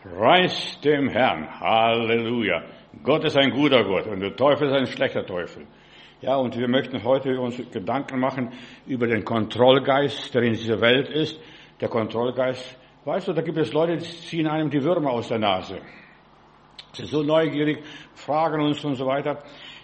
Preis dem Herrn. Halleluja. Gott ist ein guter Gott und der Teufel ist ein schlechter Teufel. Ja, und wir möchten heute uns Gedanken machen über den Kontrollgeist, der in dieser Welt ist. Der Kontrollgeist, weißt du, da gibt es Leute, die ziehen einem die Würmer aus der Nase. Sie sind so neugierig, fragen uns und so weiter.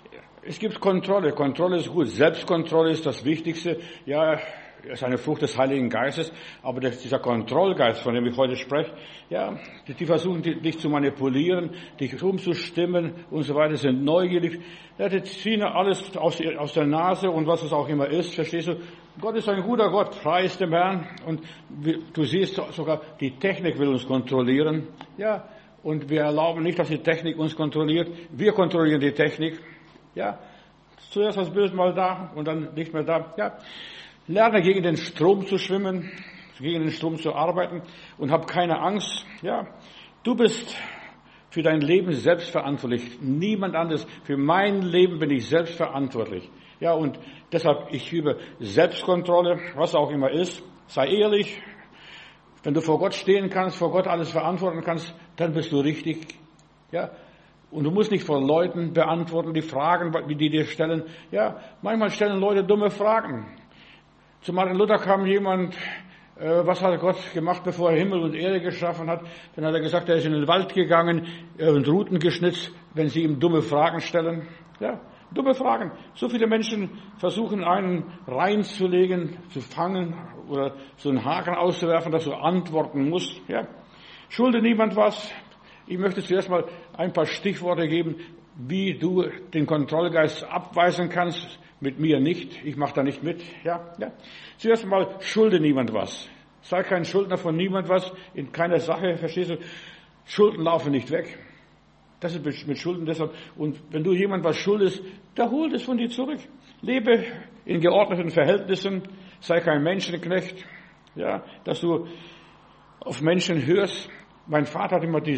Es gibt Kontrolle. Kontrolle ist gut. Selbstkontrolle ist das Wichtigste. Ja, ist eine Frucht des Heiligen Geistes. Aber dieser Kontrollgeist, von dem ich heute spreche, ja, die versuchen dich zu manipulieren, dich umzustimmen und so weiter, sind neugierig. Ja, die ziehen alles aus der Nase und was es auch immer ist. Verstehst du? Gott ist ein guter Gott. Preis dem Herrn. Und du siehst sogar, die Technik will uns kontrollieren. Ja. Und wir erlauben nicht, dass die Technik uns kontrolliert. Wir kontrollieren die Technik. Ja, zuerst das Böse mal da und dann nicht mehr da. Ja, lerne gegen den Strom zu schwimmen, gegen den Strom zu arbeiten und hab keine Angst. Ja, du bist für dein Leben selbst verantwortlich. Niemand anderes. Für mein Leben bin ich selbst verantwortlich. Ja, und deshalb, ich übe Selbstkontrolle, was auch immer ist. Sei ehrlich. Wenn du vor Gott stehen kannst, vor Gott alles verantworten kannst, dann bist du richtig. Ja, und du musst nicht vor Leuten beantworten, die Fragen, die dir stellen. Ja, manchmal stellen Leute dumme Fragen. Zu Martin Luther kam jemand, was hat Gott gemacht, bevor er Himmel und Erde geschaffen hat? Dann hat er gesagt, er ist in den Wald gegangen und Ruten geschnitzt, wenn sie ihm dumme Fragen stellen. Ja, dumme Fragen. So viele Menschen versuchen, einen reinzulegen, zu fangen oder so einen Haken auszuwerfen, dass du antworten musst. Ja, schulde niemand was. Ich möchte zuerst mal ein paar Stichworte geben, wie du den Kontrollgeist abweisen kannst. Mit mir nicht. Ich mache da nicht mit. Ja. Zuerst mal schulde niemand was. Sei kein Schuldner von niemand was, in keiner Sache, verstehst du? Schulden laufen nicht weg. Das ist mit Schulden deshalb. Und wenn du jemand was schuldest, der holt es von dir zurück. Lebe in geordneten Verhältnissen. Sei kein Menschenknecht. Ja, dass du auf Menschen hörst. Mein Vater hat immer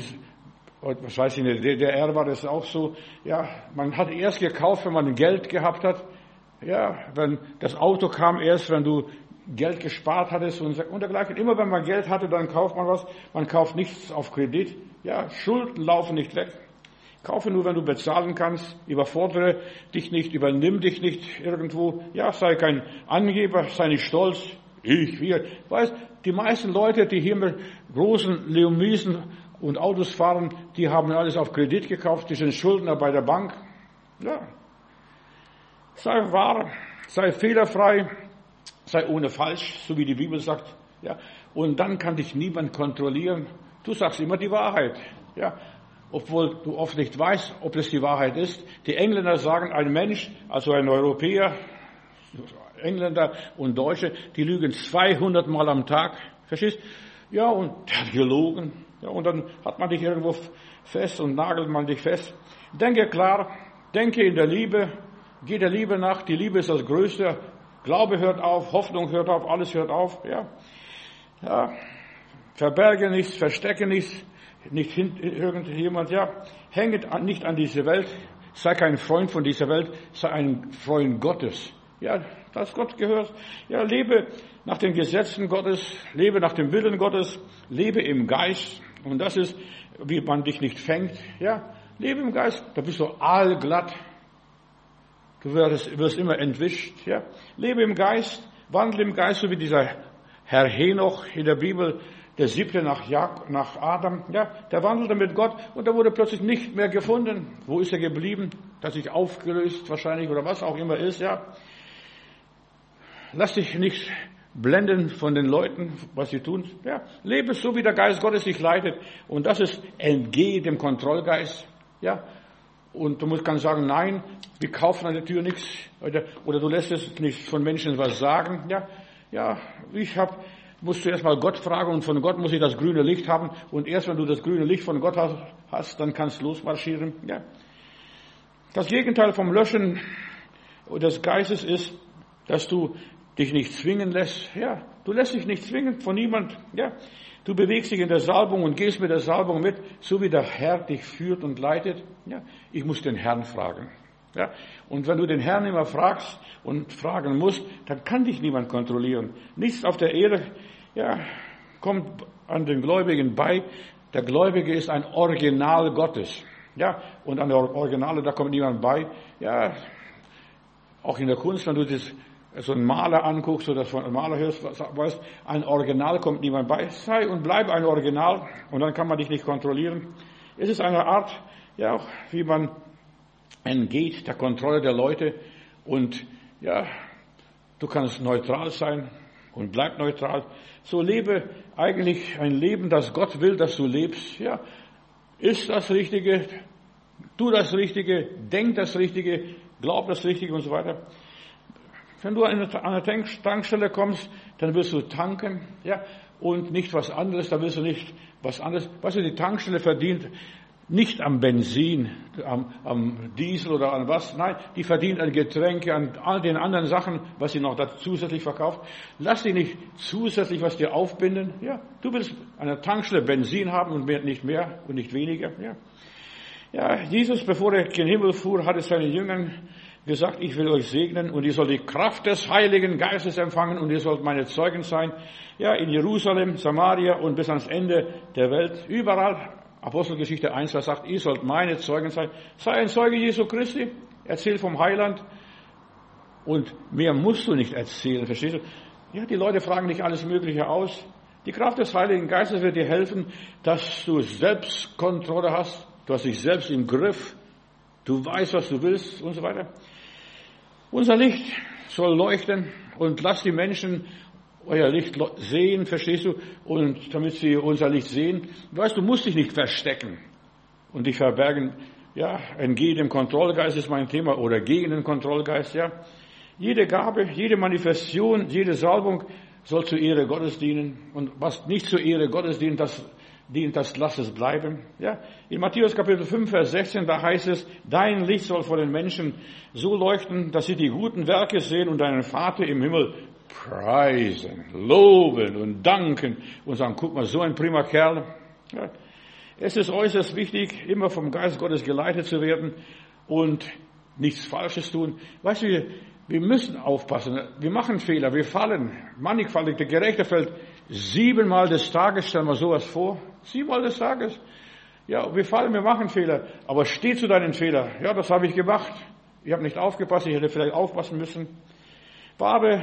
was weiß ich nicht, in der DDR war das auch so, ja, man hat erst gekauft, wenn man Geld gehabt hat, ja, wenn das Auto kam erst, wenn du Geld gespart hattest und dergleichen. Immer wenn man Geld hatte, dann kauft man was, man kauft nichts auf Kredit, ja, Schulden laufen nicht weg. Kaufe nur, wenn du bezahlen kannst, überfordere dich nicht, übernimm dich nicht irgendwo, ja, sei kein Angeber, sei nicht stolz, wir. Weißt, die meisten Leute, die hier mit großen Limousinen und Autos fahren, die haben alles auf Kredit gekauft, die sind Schuldner bei der Bank. Ja. Sei wahr, sei fehlerfrei, sei ohne falsch, so wie die Bibel sagt. Ja. Und dann kann dich niemand kontrollieren. Du sagst immer die Wahrheit. Ja. Obwohl du oft nicht weißt, ob das die Wahrheit ist. Die Engländer sagen, ein Mensch, also ein Europäer, Engländer und Deutsche, die lügen 200 Mal am Tag. Verstehst? Ja, und der hat gelogen. Ja, und dann hat man dich irgendwo fest und nagelt man dich fest. Denke klar, denke in der Liebe, geh der Liebe nach. Die Liebe ist das Größte. Glaube hört auf, Hoffnung hört auf, alles hört auf. Ja. Verberge nichts, verstecke nichts, nicht irgendjemand. Ja, hänge nicht an diese Welt. Sei kein Freund von dieser Welt, sei ein Freund Gottes. Ja, das Gott gehört. Ja, lebe nach den Gesetzen Gottes, lebe nach dem Willen Gottes, lebe im Geist. Und das ist, wie man dich nicht fängt. Ja, lebe im Geist, da bist du allglatt. Du wirst immer entwischt. Ja, lebe im Geist, wandle im Geist, so wie dieser Herr Henoch in der Bibel, der 7. nach Adam. Ja, der wandelte mit Gott und da wurde plötzlich nicht mehr gefunden. Wo ist er geblieben? Hat sich aufgelöst wahrscheinlich oder was auch immer ist. Ja, lass dich nicht blenden von den Leuten, was sie tun. Ja, lebe so, wie der Geist Gottes dich leitet. Und das ist, entgehe dem Kontrollgeist. Ja, und du kannst sagen, nein, wir kaufen an der Tür nichts. Oder du lässt es nicht von Menschen was sagen. Ja, musst du erstmal Gott fragen und von Gott muss ich das grüne Licht haben. Und erst wenn du das grüne Licht von Gott hast, dann kannst du losmarschieren. Ja. Das Gegenteil vom Löschen des Geistes ist, dass du dich nicht zwingen lässt. Ja, du lässt dich nicht zwingen von niemand. Ja, du bewegst dich in der Salbung und gehst mit der Salbung mit, so wie der Herr dich führt und leitet. Ja, ich muss den Herrn fragen. Ja, und wenn du den Herrn immer fragst und fragen musst, dann kann dich niemand kontrollieren. Nichts auf der Erde, ja, kommt an den Gläubigen bei, Der Gläubige ist ein Original Gottes. Ja, und an der Originale, da kommt niemand bei. Ja, auch in der Kunst, wenn du so einen Maler anguckst oder von einem Maler hörst, weißt, ein Original kommt niemand bei. Sei und bleib ein Original und dann kann man dich nicht kontrollieren. Es ist eine Art, ja, auch wie man entgeht der Kontrolle der Leute und ja, du kannst neutral sein und bleib neutral. So lebe eigentlich ein Leben, das Gott will, dass du lebst. Ja, ist das Richtige, tu das Richtige, denk das Richtige, glaub das Richtige und so weiter. Wenn du an eine Tankstelle kommst, dann willst du tanken, ja, und nicht was anderes, dann willst du nicht was anderes. Weißt du, die Tankstelle verdient nicht am Benzin, am Diesel oder an was, nein, die verdient an Getränke, an all den anderen Sachen, was sie noch dazu zusätzlich verkauft. Lass sie nicht zusätzlich was dir aufbinden, ja. Du willst an der Tankstelle Benzin haben und nicht mehr und nicht weniger, ja. Ja, Jesus, bevor er in den Himmel fuhr, hatte seinen Jüngern gesagt, ich will euch segnen und ihr sollt die Kraft des Heiligen Geistes empfangen und ihr sollt meine Zeugen sein. Ja, in Jerusalem, Samaria und bis ans Ende der Welt, überall. Apostelgeschichte 1, was sagt, ihr sollt meine Zeugen sein. Sei ein Zeuge Jesu Christi, erzähl vom Heiland und mehr musst du nicht erzählen, verstehst du? Ja, die Leute fragen dich alles Mögliche aus. Die Kraft des Heiligen Geistes wird dir helfen, dass du Selbstkontrolle hast. Du hast dich selbst im Griff. Du weißt, was du willst und so weiter. Unser Licht soll leuchten und lass die Menschen euer Licht sehen, verstehst du? Und damit sie unser Licht sehen. Weißt du, musst dich nicht verstecken und dich verbergen. Ja, entgehe dem Kontrollgeist ist mein Thema oder gegen den Kontrollgeist, ja. Jede Gabe, jede Manifestation, jede Salbung soll zur Ehre Gottes dienen. Und was nicht zur Ehre Gottes dient, das lass es bleiben. Ja, in Matthäus Kapitel 5, Vers 16, da heißt es, dein Licht soll vor den Menschen so leuchten, dass sie die guten Werke sehen und deinen Vater im Himmel preisen, loben und danken und sagen, guck mal, so ein prima Kerl. Ja, es ist äußerst wichtig, immer vom Geist Gottes geleitet zu werden und nichts Falsches tun. Weißt du, wir müssen aufpassen. Wir machen Fehler, wir fallen. Mannigfaltig, der Gerechte fällt 7-mal des Tages, stell mal sowas vor. 7-mal des Tages. Ja, wir fallen, wir machen Fehler. Aber steh zu deinen Fehlern. Ja, das habe ich gemacht. Ich habe nicht aufgepasst, ich hätte vielleicht aufpassen müssen. Wahre,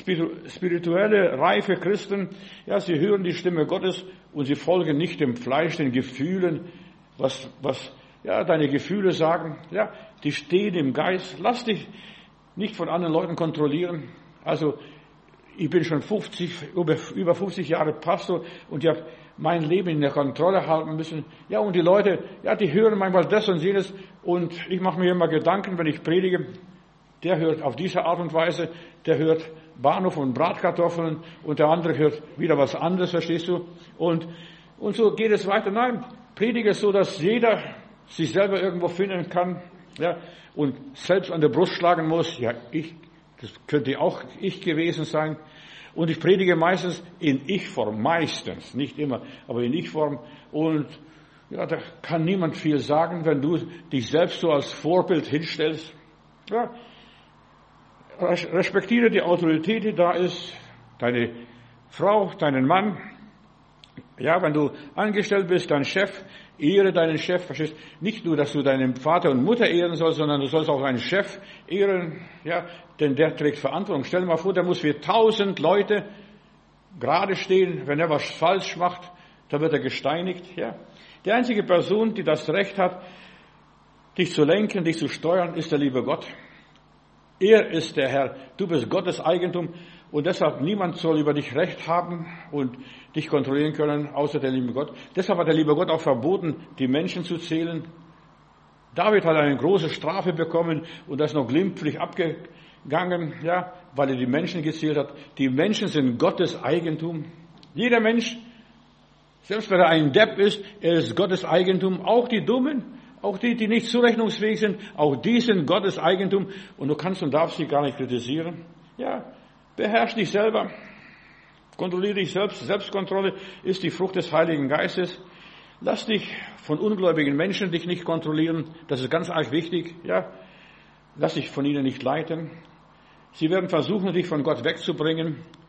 spirituelle, reife Christen, ja, sie hören die Stimme Gottes und sie folgen nicht dem Fleisch, den Gefühlen, was ja, deine Gefühle sagen. Ja, die stehen im Geist. Lass dich nicht von anderen Leuten kontrollieren. Also, ich bin schon über 50 Jahre Pastor und ich habe mein Leben in der Kontrolle halten müssen. Ja, und die Leute, ja, die hören manchmal das und jenes und ich mache mir immer Gedanken, wenn ich predige. Der hört auf diese Art und Weise, der hört Bahnhof und Bratkartoffeln und der andere hört wieder was anderes, verstehst du? Und so geht es weiter. Nein, predige so, dass jeder sich selber irgendwo finden kann, ja, und selbst an der Brust schlagen muss. Ja, das könnte auch ich gewesen sein. Und ich predige meistens in Ich-Form, meistens, nicht immer, aber in Ich-Form. Und ja, da kann niemand viel sagen, wenn du dich selbst so als Vorbild hinstellst. Ja, respektiere die Autorität, die da ist, deine Frau, deinen Mann. Ja, wenn du angestellt bist, dein Chef, ehre deinen Chef, verstehst? Nicht nur, dass du deinen Vater und Mutter ehren sollst, sondern du sollst auch deinen Chef ehren, ja, denn der trägt Verantwortung. Stell dir mal vor, der muss für 1000 Leute gerade stehen, wenn er was falsch macht, dann wird er gesteinigt, ja. Die einzige Person, die das Recht hat, dich zu lenken, dich zu steuern, ist der liebe Gott. Er ist der Herr. Du bist Gottes Eigentum und deshalb niemand soll über dich Recht haben und dich kontrollieren können, außer der liebe Gott. Deshalb hat der liebe Gott auch verboten, die Menschen zu zählen. David hat eine große Strafe bekommen und das noch glimpflich abgegangen, ja, weil er die Menschen gezählt hat. Die Menschen sind Gottes Eigentum. Jeder Mensch, selbst wenn er ein Depp ist, er ist Gottes Eigentum. Auch die Dummen. Auch die, die nicht zurechnungsfähig sind, auch die sind Gottes Eigentum und du kannst und darfst sie gar nicht kritisieren. Ja, beherrsch dich selber, kontrolliere dich selbst. Selbstkontrolle ist die Frucht des Heiligen Geistes. Lass dich von ungläubigen Menschen dich nicht kontrollieren, das ist ganz arg wichtig. Ja, lass dich von ihnen nicht leiten. Sie werden versuchen, dich von Gott wegzubringen.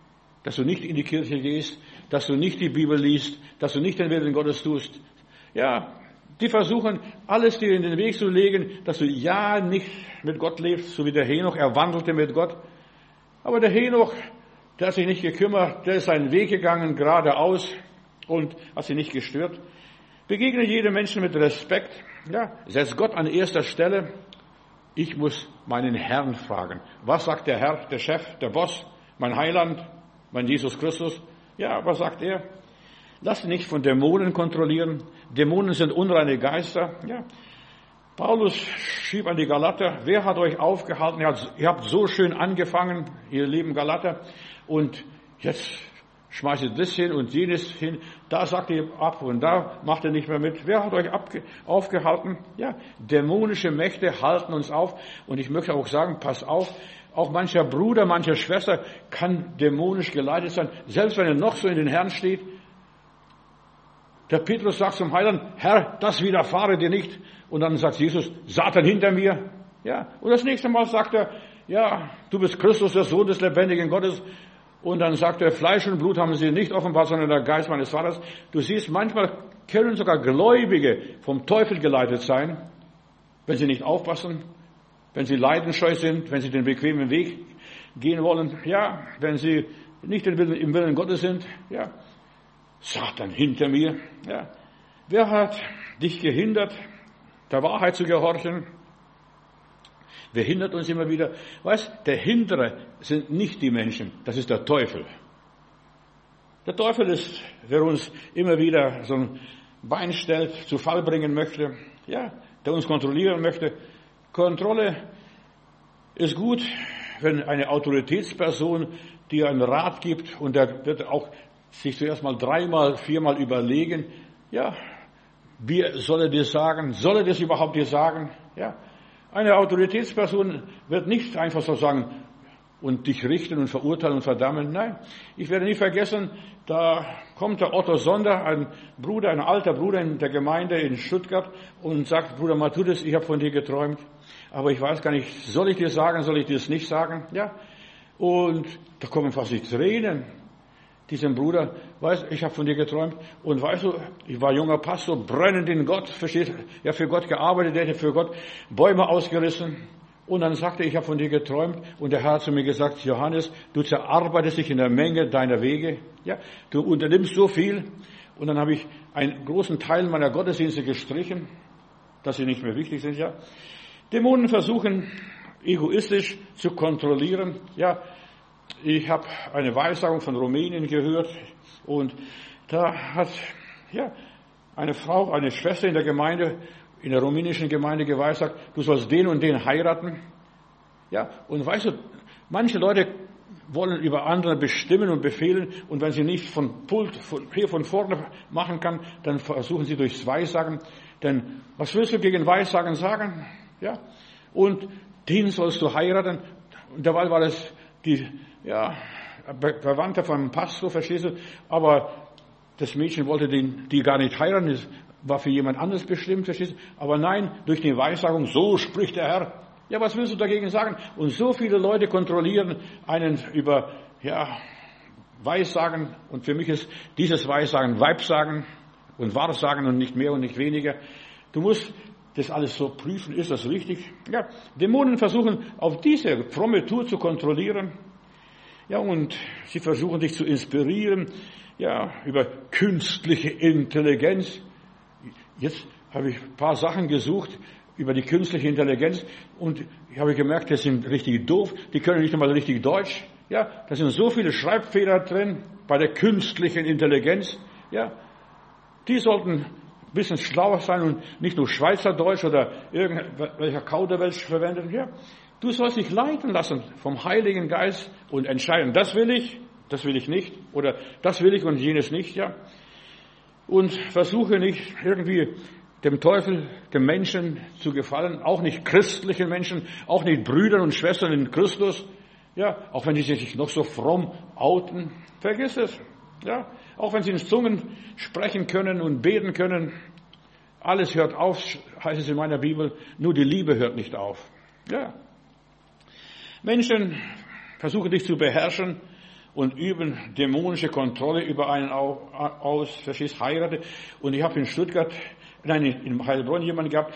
dass du nicht in die Kirche gehst, dass du nicht die Bibel liest, dass du nicht den Willen Gottes tust. Ja, die versuchen, alles dir in den Weg zu legen, dass du ja nicht mit Gott lebst, so wie der Henoch, er wandelte mit Gott. Aber der Henoch, der hat sich nicht gekümmert, der ist seinen Weg gegangen, geradeaus und hat sich nicht gestört. Begegne jedem Menschen mit Respekt. Ja, setz Gott an erster Stelle. Ich muss meinen Herrn fragen. Was sagt der Herr, der Chef, der Boss, mein Heiland, mein Jesus Christus? Ja, was sagt er? Lass dich nicht von Dämonen kontrollieren. Dämonen sind unreine Geister. Ja. Paulus schrieb an die Galater, wer hat euch aufgehalten? Ihr habt so schön angefangen, ihr lieben Galater, und jetzt schmeißt ihr das hin und jenes hin. Da sagt ihr ab und da macht ihr nicht mehr mit. Wer hat euch aufgehalten? Ja, dämonische Mächte halten uns auf. Und ich möchte auch sagen, pass auf, auch mancher Bruder, manche Schwester kann dämonisch geleitet sein, selbst wenn er noch so in den Herrn steht. Der Petrus sagt zum Heiland, Herr, das widerfahre dir nicht. Und dann sagt Jesus, Satan hinter mir. Ja. Und das nächste Mal sagt er, ja, du bist Christus, der Sohn des lebendigen Gottes. Und dann sagt er, Fleisch und Blut haben sie nicht offenbart, sondern der Geist meines Vaters. Du siehst, manchmal können sogar Gläubige vom Teufel geleitet sein, wenn sie nicht aufpassen, wenn sie leidenscheu sind, wenn sie den bequemen Weg gehen wollen. Ja, wenn sie nicht im Willen Gottes sind. Ja. Satan hinter mir. Ja. Wer hat dich gehindert, der Wahrheit zu gehorchen? Wer hindert uns immer wieder? Weißt, der Hinderer sind nicht die Menschen, das ist der Teufel. Der Teufel ist, wer uns immer wieder so ein Bein stellt, zu Fall bringen möchte, ja, der uns kontrollieren möchte. Kontrolle ist gut, wenn eine Autoritätsperson dir einen Rat gibt und der wird auch sich zuerst mal 3-mal, 4-mal überlegen, ja, wie soll er dir sagen? Soll er das überhaupt dir sagen? Ja. Eine Autoritätsperson wird nicht einfach so sagen und dich richten und verurteilen und verdammen. Nein, ich werde nie vergessen, da kommt der Otto Sonder, ein Bruder, ein alter Bruder in der Gemeinde in Stuttgart und sagt, Bruder Matthäus, ich habe von dir geträumt, aber ich weiß gar nicht, soll ich dir sagen, soll ich dir es nicht sagen? Ja. Und da kommen fast die Tränen. Diesem Bruder, weißt, ich habe von dir geträumt und weißt du, ich war junger Pastor, brennend in Gott, verstehst du, ja, für Gott gearbeitet, hätte für Gott Bäume ausgerissen und dann sagte ich habe von dir geträumt und der Herr hat zu mir gesagt, Johannes, du zerarbeitest dich in der Menge deiner Wege, ja, du unternimmst so viel und dann habe ich einen großen Teil meiner Gottesdienste gestrichen, dass sie nicht mehr wichtig sind, ja. Dämonen versuchen, egoistisch zu kontrollieren, ja. Ich habe eine Weissagung von Rumänien gehört und da hat ja eine Frau, eine Schwester in der Gemeinde, in der rumänischen Gemeinde geweissagt, du sollst den und den heiraten. Ja, und weißt du, manche Leute wollen über andere bestimmen und befehlen und wenn sie nicht von vorne machen kann, dann versuchen sie durchs Weissagen. Denn was willst du gegen Weissagen sagen? Ja, und den sollst du heiraten. Und dabei war das die Verwandte vom Pastor, verstehst du? Aber das Mädchen wollte die gar nicht heiraten, das war für jemand anderes bestimmt, verstehst du? Aber nein, durch die Weissagung, so spricht der Herr. Ja, was willst du dagegen sagen? Und so viele Leute kontrollieren einen über, Weissagen. Und für mich ist dieses Weissagen Weibsagen und Wahrsagen und nicht mehr und nicht weniger. Du musst das alles so prüfen, ist das richtig? Ja, Dämonen versuchen, auf diese fromme Tour zu kontrollieren. Ja, und sie versuchen dich zu inspirieren, ja, über künstliche Intelligenz. Jetzt habe ich ein paar Sachen gesucht über die künstliche Intelligenz und ich habe gemerkt, die sind richtig doof, die können nicht einmal richtig Deutsch. Ja, da sind so viele Schreibfehler drin bei der künstlichen Intelligenz. Ja, die sollten ein bisschen schlauer sein und nicht nur Schweizerdeutsch oder irgendwelcher Kauderwelsch verwenden. Ja, du sollst dich leiten lassen vom Heiligen Geist und entscheiden, das will ich nicht oder das will ich und jenes nicht, ja. Und versuche nicht irgendwie dem Teufel, dem Menschen zu gefallen, auch nicht christlichen Menschen, auch nicht Brüdern und Schwestern in Christus, ja, auch wenn die sich noch so fromm outen, vergiss es, ja, auch wenn sie in Zungen sprechen können und beten können, alles hört auf, heißt es in meiner Bibel, nur die Liebe hört nicht auf, ja. Menschen versuchen dich zu beherrschen und üben dämonische Kontrolle über einen aus, verstehst, heirate. Und ich habe in Stuttgart, in Heilbronn jemanden gehabt,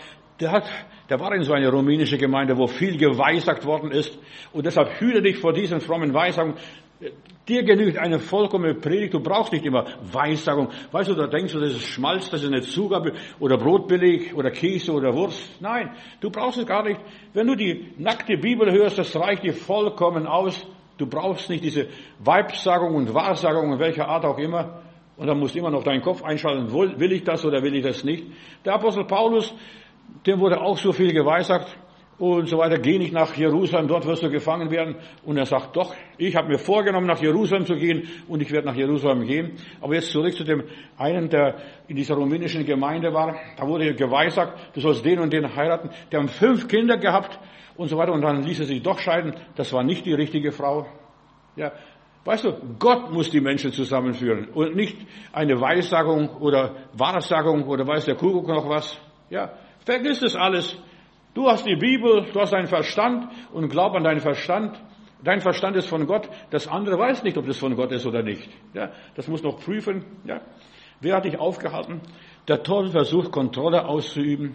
der war in so einer rumänische Gemeinde, wo viel geweissagt worden ist. Und deshalb hüte dich vor diesen frommen Weissagungen. Dir genügt eine vollkommene Predigt. Du brauchst nicht immer Weissagung. Weißt du, da denkst du, das ist Schmalz, das ist eine Zugabe oder Brotbeleg oder Käse oder Wurst. Nein, du brauchst es gar nicht. Wenn du die nackte Bibel hörst, das reicht dir vollkommen aus. Du brauchst nicht diese Weibsagung und Wahrsagung, welcher Art auch immer. Und dann musst du immer noch deinen Kopf einschalten, will ich das oder will ich das nicht. Der Apostel Paulus, dem wurde auch so viel geweissagt und so weiter. Geh nicht nach Jerusalem, dort wirst du gefangen werden. Und er sagt, doch, ich habe mir vorgenommen, nach Jerusalem zu gehen und ich werde nach Jerusalem gehen. Aber jetzt zurück zu dem einen, der in dieser rumänischen Gemeinde war. Da wurde geweissagt, du sollst den und den heiraten. Der hat 5 Kinder gehabt und so weiter. Und dann ließ er sich doch scheiden. Das war nicht die richtige Frau. Ja, weißt du, Gott muss die Menschen zusammenführen und nicht eine Weissagung oder Wahrsagung oder weiß der Kuckuck noch was. Ja, vergiss das alles. Du hast die Bibel, du hast deinen Verstand und glaub an deinen Verstand. Dein Verstand ist von Gott. Das andere weiß nicht, ob das von Gott ist oder nicht. Ja, das muss noch prüfen. Ja, wer hat dich aufgehalten? Der Teufel versucht, Kontrolle auszuüben.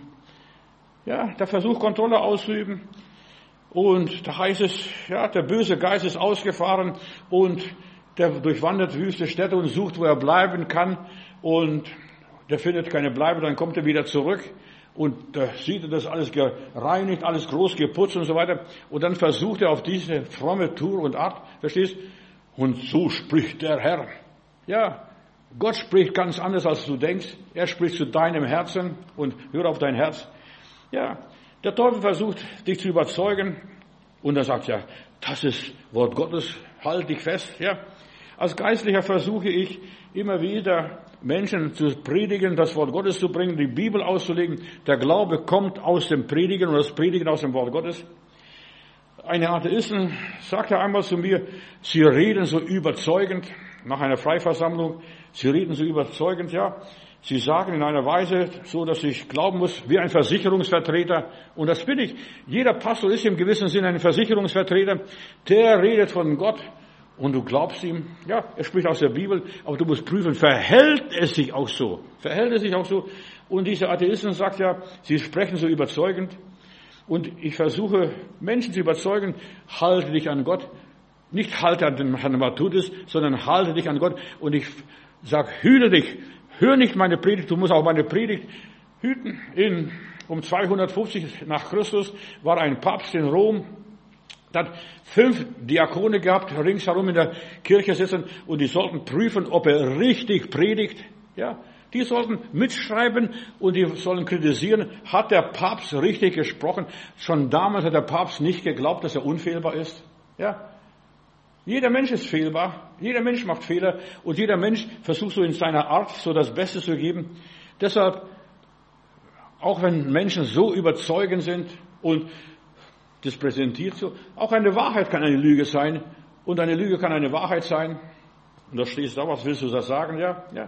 Ja, der versucht, Kontrolle auszuüben. Und da heißt es, ja, der böse Geist ist ausgefahren und der durchwandert wüste Städte und sucht, wo er bleiben kann. Und der findet keine Bleibe, dann kommt er wieder zurück. Und da sieht er das alles gereinigt, alles groß geputzt und so weiter. Und dann versucht er auf diese fromme Tour und Art, verstehst? Und so spricht der Herr. Ja, Gott spricht ganz anders, als du denkst. Er spricht zu deinem Herzen und hör auf dein Herz. Ja, der Teufel versucht, dich zu überzeugen. Und er sagt, ja, das ist Wort Gottes, halt dich fest. Ja, als Geistlicher versuche ich immer wieder, Menschen zu predigen, das Wort Gottes zu bringen, die Bibel auszulegen. Der Glaube kommt aus dem Predigen und das Predigen aus dem Wort Gottes. Eine Atheistin sagte einmal zu mir, sie reden so überzeugend, nach einer Freiversammlung, sie reden so überzeugend, ja. Sie sagen in einer Weise, so dass ich glauben muss, wie ein Versicherungsvertreter. Und das bin ich. Jeder Pastor ist im gewissen Sinne ein Versicherungsvertreter. Der redet von Gott. Und du glaubst ihm, ja, er spricht aus der Bibel, aber du musst prüfen, verhält es sich auch so? Verhält es sich auch so? Und diese Atheisten sagt ja, sie sprechen so überzeugend. Und ich versuche, Menschen zu überzeugen, halte dich an Gott. Nicht halte an den Matthäus, sondern halte dich an Gott. Und ich sage, hüte dich. Hör nicht meine Predigt, du musst auch meine Predigt hüten. Um 250 nach Christus war ein Papst in Rom. Der hat 5 Diakone gehabt, ringsherum in der Kirche sitzen, und die sollten prüfen, ob er richtig predigt. Ja, die sollten mitschreiben und die sollen kritisieren, hat der Papst richtig gesprochen? Schon damals hat der Papst nicht geglaubt, dass er unfehlbar ist. Ja, jeder Mensch ist fehlbar, jeder Mensch macht Fehler und jeder Mensch versucht so in seiner Art so das Beste zu geben. Deshalb, auch wenn Menschen so überzeugend sind und das präsentiert so. Auch eine Wahrheit kann eine Lüge sein und eine Lüge kann eine Wahrheit sein. Und da stehst du da, was willst du da sagen? Ja, ja.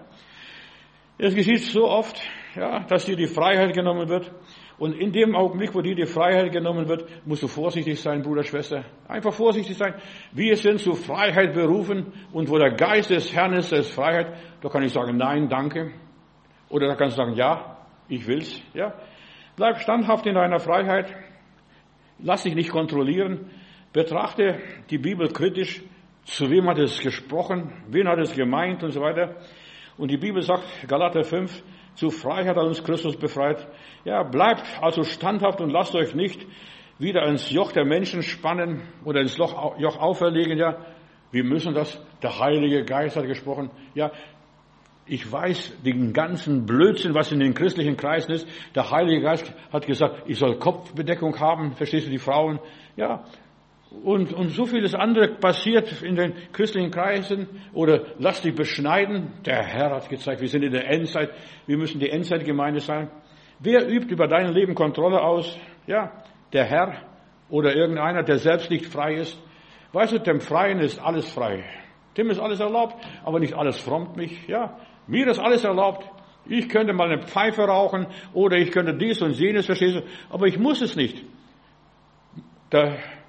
Es geschieht so oft, ja, dass dir die Freiheit genommen wird. Und in dem Augenblick, wo dir die Freiheit genommen wird, musst du vorsichtig sein, Bruder, Schwester. Einfach vorsichtig sein. Wir sind zur Freiheit berufen und wo der Geist des Herrn ist, da ist Freiheit. Da kann ich sagen, nein, danke. Oder da kannst du sagen, ja, ich will's. Ja. Bleib standhaft in deiner Freiheit. Lass dich nicht kontrollieren. Betrachte die Bibel kritisch. Zu wem hat es gesprochen? Wen hat es gemeint? Und so weiter. Und die Bibel sagt, Galater 5, zu Freiheit hat uns Christus befreit. Ja, bleibt also standhaft und lasst euch nicht wieder ins Joch der Menschen spannen oder ins Joch auferlegen. Ja, wir müssen das. Der Heilige Geist hat gesprochen. Ja, ich weiß den ganzen Blödsinn, was in den christlichen Kreisen ist. Der Heilige Geist hat gesagt, ich soll Kopfbedeckung haben. Verstehst du, die Frauen? Ja. Und so vieles andere passiert in den christlichen Kreisen. Oder lass dich beschneiden. Der Herr hat gezeigt, wir sind in der Endzeit. Wir müssen die Endzeitgemeinde sein. Wer übt über dein Leben Kontrolle aus? Ja, der Herr oder irgendeiner, der selbst nicht frei ist. Weißt du, dem Freien ist alles frei. Dem ist alles erlaubt, aber nicht alles frommt mich. Ja, mir ist alles erlaubt. Ich könnte mal eine Pfeife rauchen oder ich könnte dies und jenes, verstehst du? Aber ich muss es nicht. Der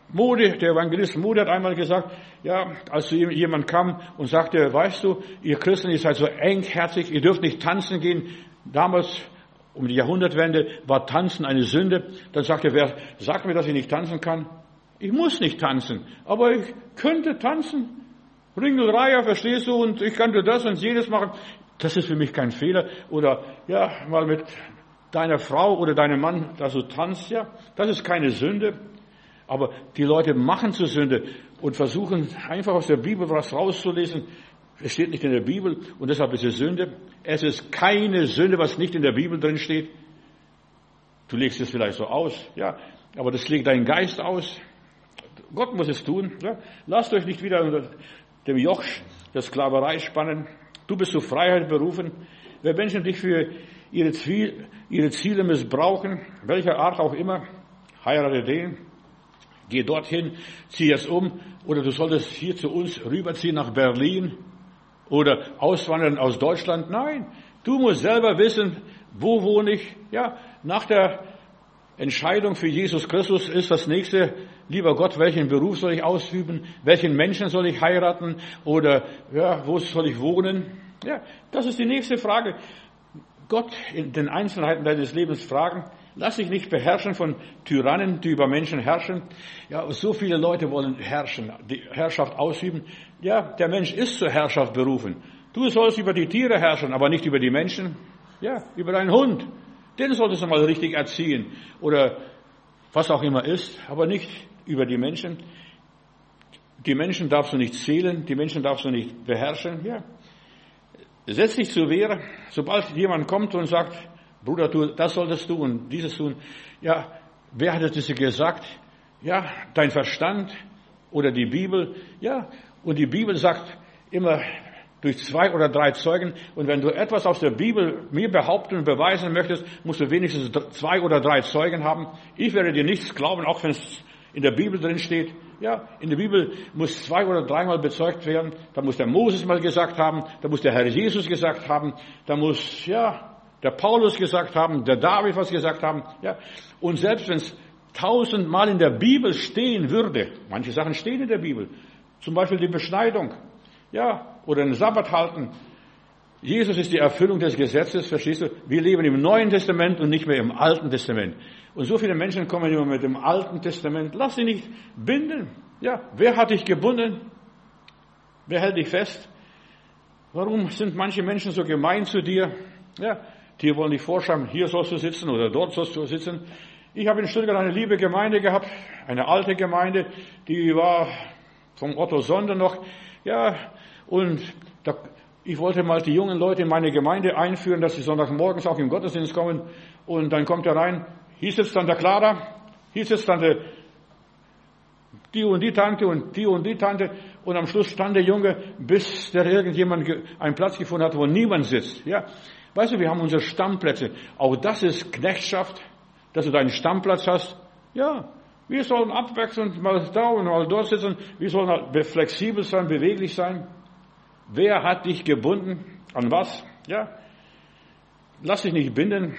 Mode, der Evangelist Mode hat einmal gesagt, ja, als zu ihm jemand kam und sagte, weißt du, ihr Christen, ihr seid so engherzig, ihr dürft nicht tanzen gehen. Damals, um die Jahrhundertwende, war Tanzen eine Sünde. Dann sagte er, wer sagt mir, dass ich nicht tanzen kann? Ich muss nicht tanzen, aber ich könnte tanzen. Ringelreiher, verstehst du, und ich könnte das und jedes machen. Das ist für mich kein Fehler. Oder, ja, mal mit deiner Frau oder deinem Mann, dass du tanzt, ja, das ist keine Sünde. Aber die Leute machen zur Sünde und versuchen einfach aus der Bibel was rauszulesen. Es steht nicht in der Bibel und deshalb ist es Sünde. Es ist keine Sünde, was nicht in der Bibel drin steht. Du legst es vielleicht so aus, ja, aber das legt dein Geist aus. Gott muss es tun. Ja. Lasst euch nicht wieder unter dem Joch der Sklaverei spannen. Du bist zur Freiheit berufen. Wenn Menschen dich für ihre Ziele missbrauchen, welcher Art auch immer, heirate den. Geh dorthin, zieh es um, oder du solltest hier zu uns rüberziehen nach Berlin oder auswandern aus Deutschland. Nein, du musst selber wissen, wo wohne ich. Ja, nach der Entscheidung für Jesus Christus ist das nächste, lieber Gott, welchen Beruf soll ich ausüben? Welchen Menschen soll ich heiraten? Oder, ja, wo soll ich wohnen? Ja, das ist die nächste Frage. Gott in den Einzelheiten deines Lebens fragen. Lass dich nicht beherrschen von Tyrannen, die über Menschen herrschen. Ja, so viele Leute wollen herrschen, die Herrschaft ausüben. Ja, der Mensch ist zur Herrschaft berufen. Du sollst über die Tiere herrschen, aber nicht über die Menschen. Ja, über deinen Hund. Den solltest du mal richtig erziehen. Oder was auch immer ist, aber nicht über die Menschen. Die Menschen darfst du nicht zählen, die Menschen darfst du nicht beherrschen. Ja. Setz dich zur Wehr, sobald jemand kommt und sagt, Bruder, du, das solltest du und dieses tun. Ja, wer hat das gesagt? Ja, dein Verstand oder die Bibel. Ja, und die Bibel sagt immer durch 2 oder 3 Zeugen. Und wenn du etwas aus der Bibel mir behaupten und beweisen möchtest, musst du wenigstens 2 oder 3 Zeugen haben. Ich werde dir nichts glauben, auch wenn es in der Bibel drin steht. Ja, in der Bibel muss 2 oder 3 Mal bezeugt werden. Da muss der Moses mal gesagt haben, da muss der Herr Jesus gesagt haben, da muss, ja, der Paulus gesagt haben, der David was gesagt haben. Ja. Und selbst wenn es 1000 Mal in der Bibel stehen würde, manche Sachen stehen in der Bibel, zum Beispiel die Beschneidung, ja, oder den Sabbat halten. Jesus ist die Erfüllung des Gesetzes, verstehst du? Wir leben im Neuen Testament und nicht mehr im Alten Testament. Und so viele Menschen kommen immer mit dem Alten Testament. Lass dich nicht binden. Ja, wer hat dich gebunden? Wer hält dich fest? Warum sind manche Menschen so gemein zu dir? Ja, die wollen dich vorschreiben, hier sollst du sitzen oder dort sollst du sitzen. Ich habe in Stuttgart eine liebe Gemeinde gehabt, eine alte Gemeinde, die war vom Otto Sonder noch. Ja, und ich wollte mal die jungen Leute in meine Gemeinde einführen, dass sie Sonntagmorgens auch im Gottesdienst kommen. Und dann kommt er rein, hier sitzt dann der Clara, hier sitzt dann die und die Tante und die Tante. Und am Schluss stand der Junge, bis der irgendjemand einen Platz gefunden hat, wo niemand sitzt. Ja. Weißt du, wir haben unsere Stammplätze. Auch das ist Knechtschaft, dass du deinen Stammplatz hast. Ja, wir sollen abwechselnd mal da und mal dort sitzen. Wir sollen halt flexibel sein, beweglich sein. Wer hat dich gebunden? An was? Ja, lass dich nicht binden.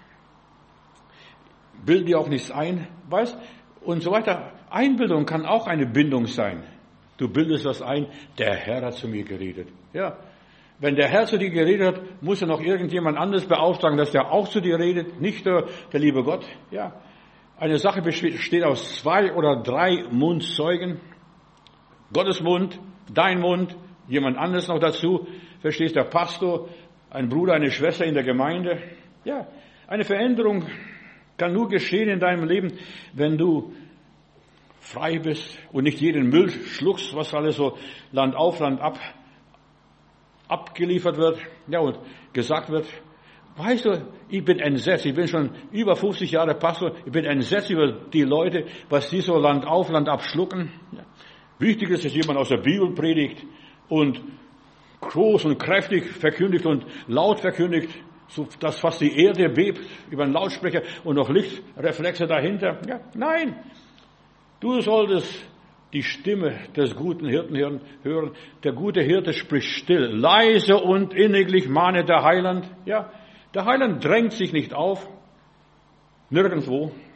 Bild dir auch nichts ein, weißt? Und so weiter. Einbildung kann auch eine Bindung sein. Du bildest das ein, der Herr hat zu mir geredet. Ja. Wenn der Herr zu dir geredet hat, muss er noch irgendjemand anderes beauftragen, dass der auch zu dir redet, nicht der liebe Gott. Ja, eine Sache besteht aus 2 oder 3 Mundzeugen. Gottes Mund, dein Mund, jemand anderes noch dazu. Verstehst, der Pastor, ein Bruder, eine Schwester in der Gemeinde. Ja, eine Veränderung kann nur geschehen in deinem Leben, wenn du frei bist und nicht jeden Müll schluckst, was alles so Land auf, Land ab abgeliefert wird, ja, und gesagt wird, weißt du, ich bin entsetzt, ich bin schon über 50 Jahre Pastor, ich bin entsetzt über die Leute, was die so Land auf, Land ab schlucken. Ja. Wichtig ist, dass jemand aus der Bibel predigt und groß und kräftig verkündigt und laut verkündigt, so dass fast die Erde bebt über einen Lautsprecher und noch Lichtreflexe dahinter. Ja, nein, du solltest die Stimme des guten Hirten hören. Der gute Hirte spricht still, leise und inniglich mahnet der Heiland. Ja, der Heiland drängt sich nicht auf, nirgendwo,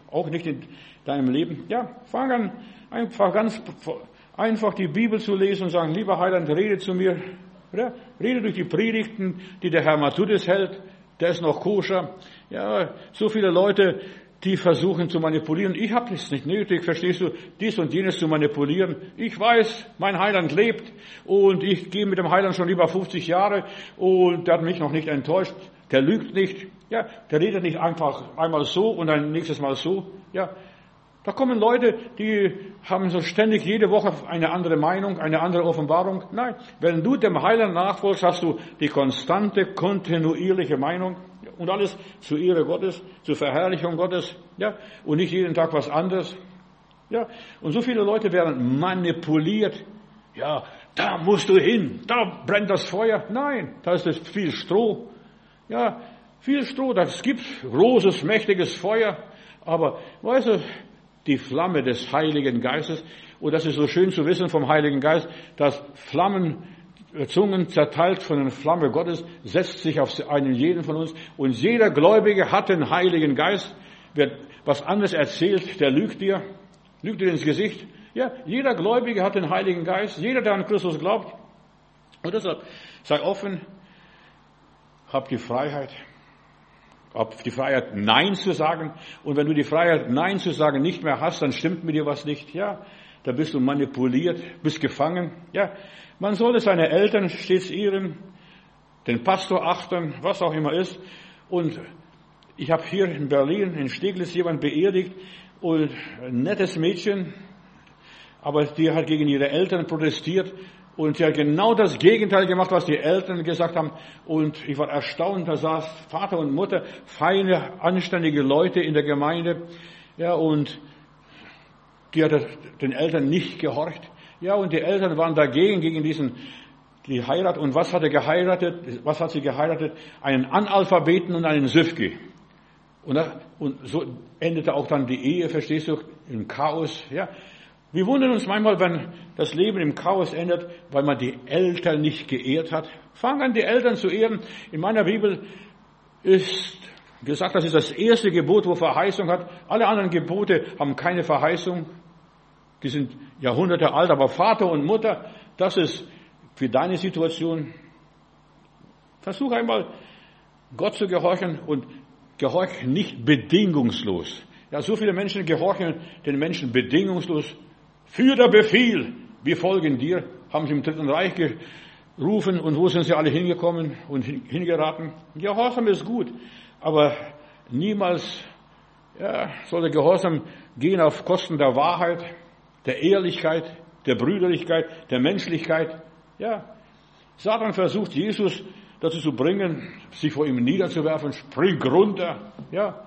auch nicht in deinem Leben. Ja, fang an, einfach die Bibel zu lesen und sagen, lieber Heiland, rede zu mir. Oder? Rede durch die Predigten, die der Herr Matthäus hält. Der ist noch koscher. Ja, so viele Leute, die versuchen zu manipulieren. Ich habe es nicht nötig, verstehst du, dies und jenes zu manipulieren. Ich weiß, mein Heiland lebt und ich gehe mit dem Heiland schon über 50 Jahre und der hat mich noch nicht enttäuscht. Der lügt nicht. Ja, der redet nicht einfach einmal so und dann nächstes Mal so. Ja, da kommen Leute, die haben so ständig jede Woche eine andere Meinung, eine andere Offenbarung. Nein, wenn du dem Heiland nachfolgst, hast du die konstante, kontinuierliche Meinung und alles zur Ehre Gottes, zur Verherrlichung Gottes, ja, und nicht jeden Tag was anderes. Ja, und so viele Leute werden manipuliert. Ja, da musst du hin, da brennt das Feuer. Nein, da ist es viel Stroh. Ja, viel Stroh, das gibt großes, mächtiges Feuer, aber weißt du, die Flamme des Heiligen Geistes. Und das ist so schön zu wissen vom Heiligen Geist, dass Zungen zerteilt von der Flamme Gottes, setzt sich auf einen jeden von uns. Und jeder Gläubige hat den Heiligen Geist. Wer was anderes erzählt, der lügt dir ins Gesicht. Ja, jeder Gläubige hat den Heiligen Geist. Jeder, der an Christus glaubt. Und deshalb, sei offen, hab die Freiheit, Nein zu sagen. Und wenn du die Freiheit, Nein zu sagen nicht mehr hast, dann stimmt mit dir was nicht. Ja, da bist du manipuliert, bist gefangen. Ja, man sollte seine Eltern stets ehren, den Pastor achten, was auch immer ist. Und ich habe hier in Berlin, in Steglitz, jemand beerdigt und ein nettes Mädchen, aber die hat gegen ihre Eltern protestiert. Und sie hat genau das Gegenteil gemacht, was die Eltern gesagt haben. Und ich war erstaunt, da saß Vater und Mutter, feine, anständige Leute in der Gemeinde. Ja, und die hat den Eltern nicht gehorcht. Ja, und die Eltern waren dagegen, gegen die Heirat. Und was hat sie geheiratet? Einen Analphabeten und einen Süfki. Und so endete auch dann die Ehe, verstehst du, im Chaos. Ja. Wir wundern uns manchmal, wenn das Leben im Chaos endet, weil man die Eltern nicht geehrt hat. Fang an, die Eltern zu ehren. In meiner Bibel ist gesagt, das ist das erste Gebot, wo Verheißung hat. Alle anderen Gebote haben keine Verheißung. Die sind Jahrhunderte alt, aber Vater und Mutter, das ist für deine Situation. Versuch einmal, Gott zu gehorchen und gehorch nicht bedingungslos. Ja, so viele Menschen gehorchen den Menschen bedingungslos. Für der Befehl, wir folgen dir, haben sie im Dritten Reich gerufen und wo sind sie alle hingekommen und hingeraten? Gehorsam ist gut, aber niemals soll der Gehorsam gehen auf Kosten der Wahrheit, der Ehrlichkeit, der Brüderlichkeit, der Menschlichkeit. Ja, Satan versucht Jesus dazu zu bringen, sich vor ihm niederzuwerfen, spring runter, ja.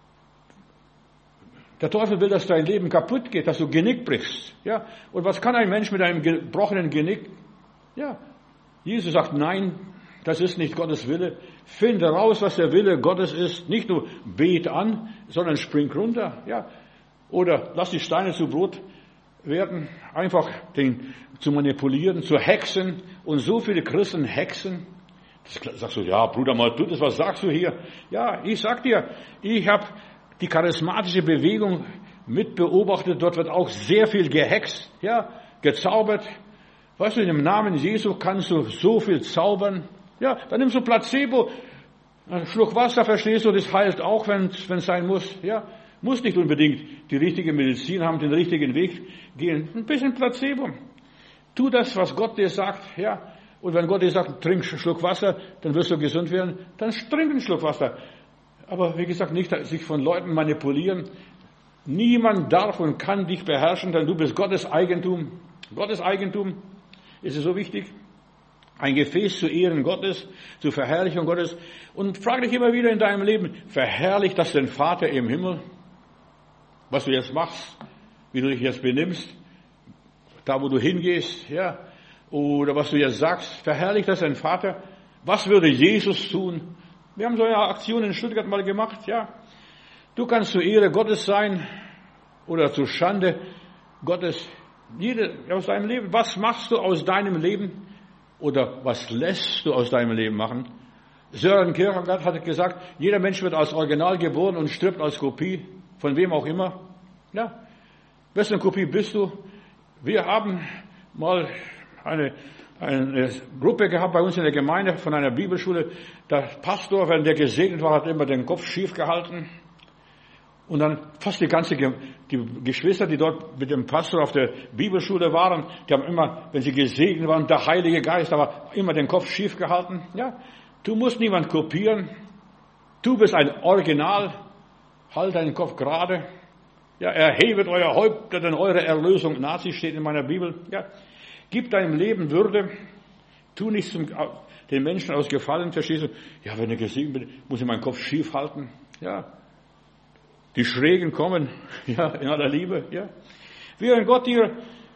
Der Teufel will, dass dein Leben kaputt geht, dass du Genick brichst. Ja? Und was kann ein Mensch mit einem gebrochenen Genick? Ja, Jesus sagt, nein, das ist nicht Gottes Wille. Finde raus, was der Wille Gottes ist. Nicht nur bet an, sondern spring runter. Ja? Oder lass die Steine zu Brot werden. Einfach den zu manipulieren, zu hexen. Und so viele Christen hexen. Das sagst du, ja, Bruder Maltutis, was sagst du hier? Ja, ich sag dir, ich habe die charismatische Bewegung mit beobachtet. Dort wird auch sehr viel gehext, ja, gezaubert. Weißt du, im Namen Jesu kannst du so viel zaubern. Ja, dann nimmst du Placebo, einen Schluck Wasser, verstehst du, das heilt auch, wenn es sein muss. Ja, muss nicht unbedingt die richtige Medizin haben, den richtigen Weg gehen. Ein bisschen Placebo. Tu das, was Gott dir sagt, ja. Und wenn Gott dir sagt, trink einen Schluck Wasser, dann wirst du gesund werden, dann trink einen Schluck Wasser. Aber wie gesagt, nicht sich von Leuten manipulieren. Niemand darf und kann dich beherrschen, denn du bist Gottes Eigentum. Gottes Eigentum ist es so wichtig. Ein Gefäß zur Ehren Gottes, zur Verherrlichung Gottes. Und frag dich immer wieder in deinem Leben, verherrlicht das den Vater im Himmel? Was du jetzt machst, wie du dich jetzt benimmst, da wo du hingehst, ja, oder was du jetzt sagst, verherrlicht das den Vater? Was würde Jesus tun? Wir haben so eine Aktion in Stuttgart mal gemacht, ja. Du kannst zur Ehre Gottes sein oder zur Schande Gottes. Aus deinem Leben. Was machst du aus deinem Leben? Oder was lässt du aus deinem Leben machen? Søren Kierkegaard hat gesagt, jeder Mensch wird als Original geboren und stirbt als Kopie. von wem auch immer. Ja, wessen Kopie bist du? Wir haben mal eine Gruppe gehabt bei uns in der Gemeinde von einer Bibelschule. Der Pastor, wenn der gesegnet war, hat immer den Kopf schief gehalten. Und dann fast die Geschwister, die dort mit dem Pastor auf der Bibelschule waren, die haben immer, wenn sie gesegnet waren, der Heilige Geist, aber immer den Kopf schief gehalten. Ja, du musst niemand kopieren. Du bist ein Original. Halt deinen Kopf gerade. Ja, erhebet euer Häupter, denn eure Erlösung naht sich, steht in meiner Bibel. Ja, gib deinem Leben Würde. Tu nicht den Menschen aus Gefallen, verstehst du? Ja, wenn ich gesegnet bin, muss ich meinen Kopf schief halten. Ja, die Schrägen kommen, ja, in aller Liebe, ja. Während Gott dir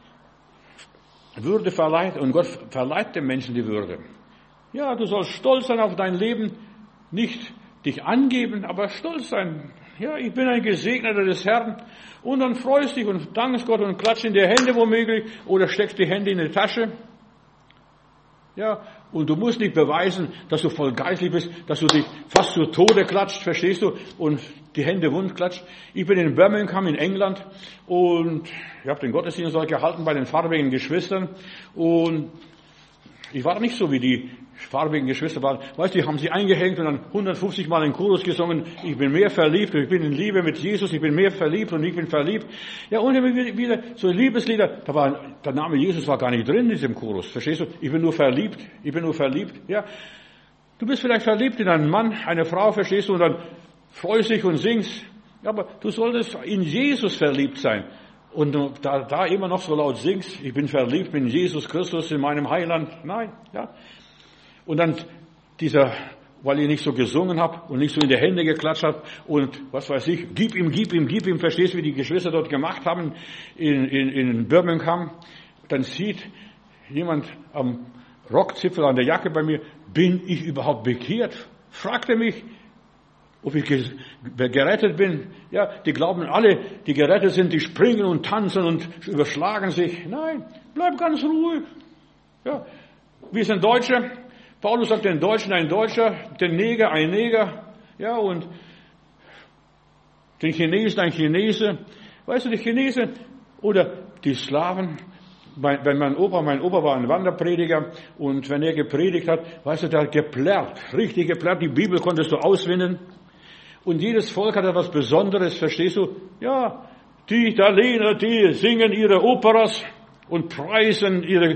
Würde verleiht, und Gott verleiht dem Menschen die Würde. Ja, du sollst stolz sein auf dein Leben, nicht dich angeben, aber stolz sein. Ja, ich bin ein Gesegneter des Herrn. Und dann freust dich und dankst Gott und klatscht in die Hände womöglich oder steckst die Hände in die Tasche. Ja, und du musst nicht beweisen, dass du voll geistlich bist, dass du dich fast zu Tode klatscht, verstehst du, und die Hände wund klatscht. Ich bin in Birmingham in England und ich habe den Gottesdienst dort gehalten bei den farbigen Geschwistern und ich war nicht so wie die farbigen Geschwister waren. Weißt du, die haben sie eingehängt und dann 150 Mal den Chorus gesungen. Ich bin mehr verliebt, ich bin in Liebe mit Jesus, ich bin mehr verliebt und ich bin verliebt. Ja, und wieder so Liebeslieder. Der Name Jesus war gar nicht drin in diesem Chorus. Verstehst du? Ich bin nur verliebt, ja. Du bist vielleicht verliebt in einen Mann, eine Frau, verstehst du, und dann freust dich und singst. Ja, aber du solltest in Jesus verliebt sein. Und da immer noch so laut singst, ich bin verliebt in Jesus Christus, in meinem Heiland. Nein, ja. Und dann weil ich nicht so gesungen habe und nicht so in die Hände geklatscht habe und was weiß ich, gib ihm, verstehst du, wie die Geschwister dort gemacht haben in Birmingham. Dann sieht jemand am Rockzipfel an der Jacke bei mir, bin ich überhaupt bekehrt? Fragte mich, ob ich gerettet bin. Ja, die glauben alle, die gerettet sind, die springen und tanzen und überschlagen sich. Nein, bleib ganz ruhig. Ja, wir sind Deutsche. Paulus sagt den Deutschen ein Deutscher, den Neger ein Neger, ja, und den Chinesen ein Chinese. Weißt du, die Chinesen oder die Slawen, mein Opa war ein Wanderprediger und wenn er gepredigt hat, weißt du, der hat geplärrt, richtig geplärrt, die Bibel konntest du auswendig. Und jedes Volk hat etwas Besonderes, verstehst du? Ja, die Italiener, die singen ihre Operas und preisen ihre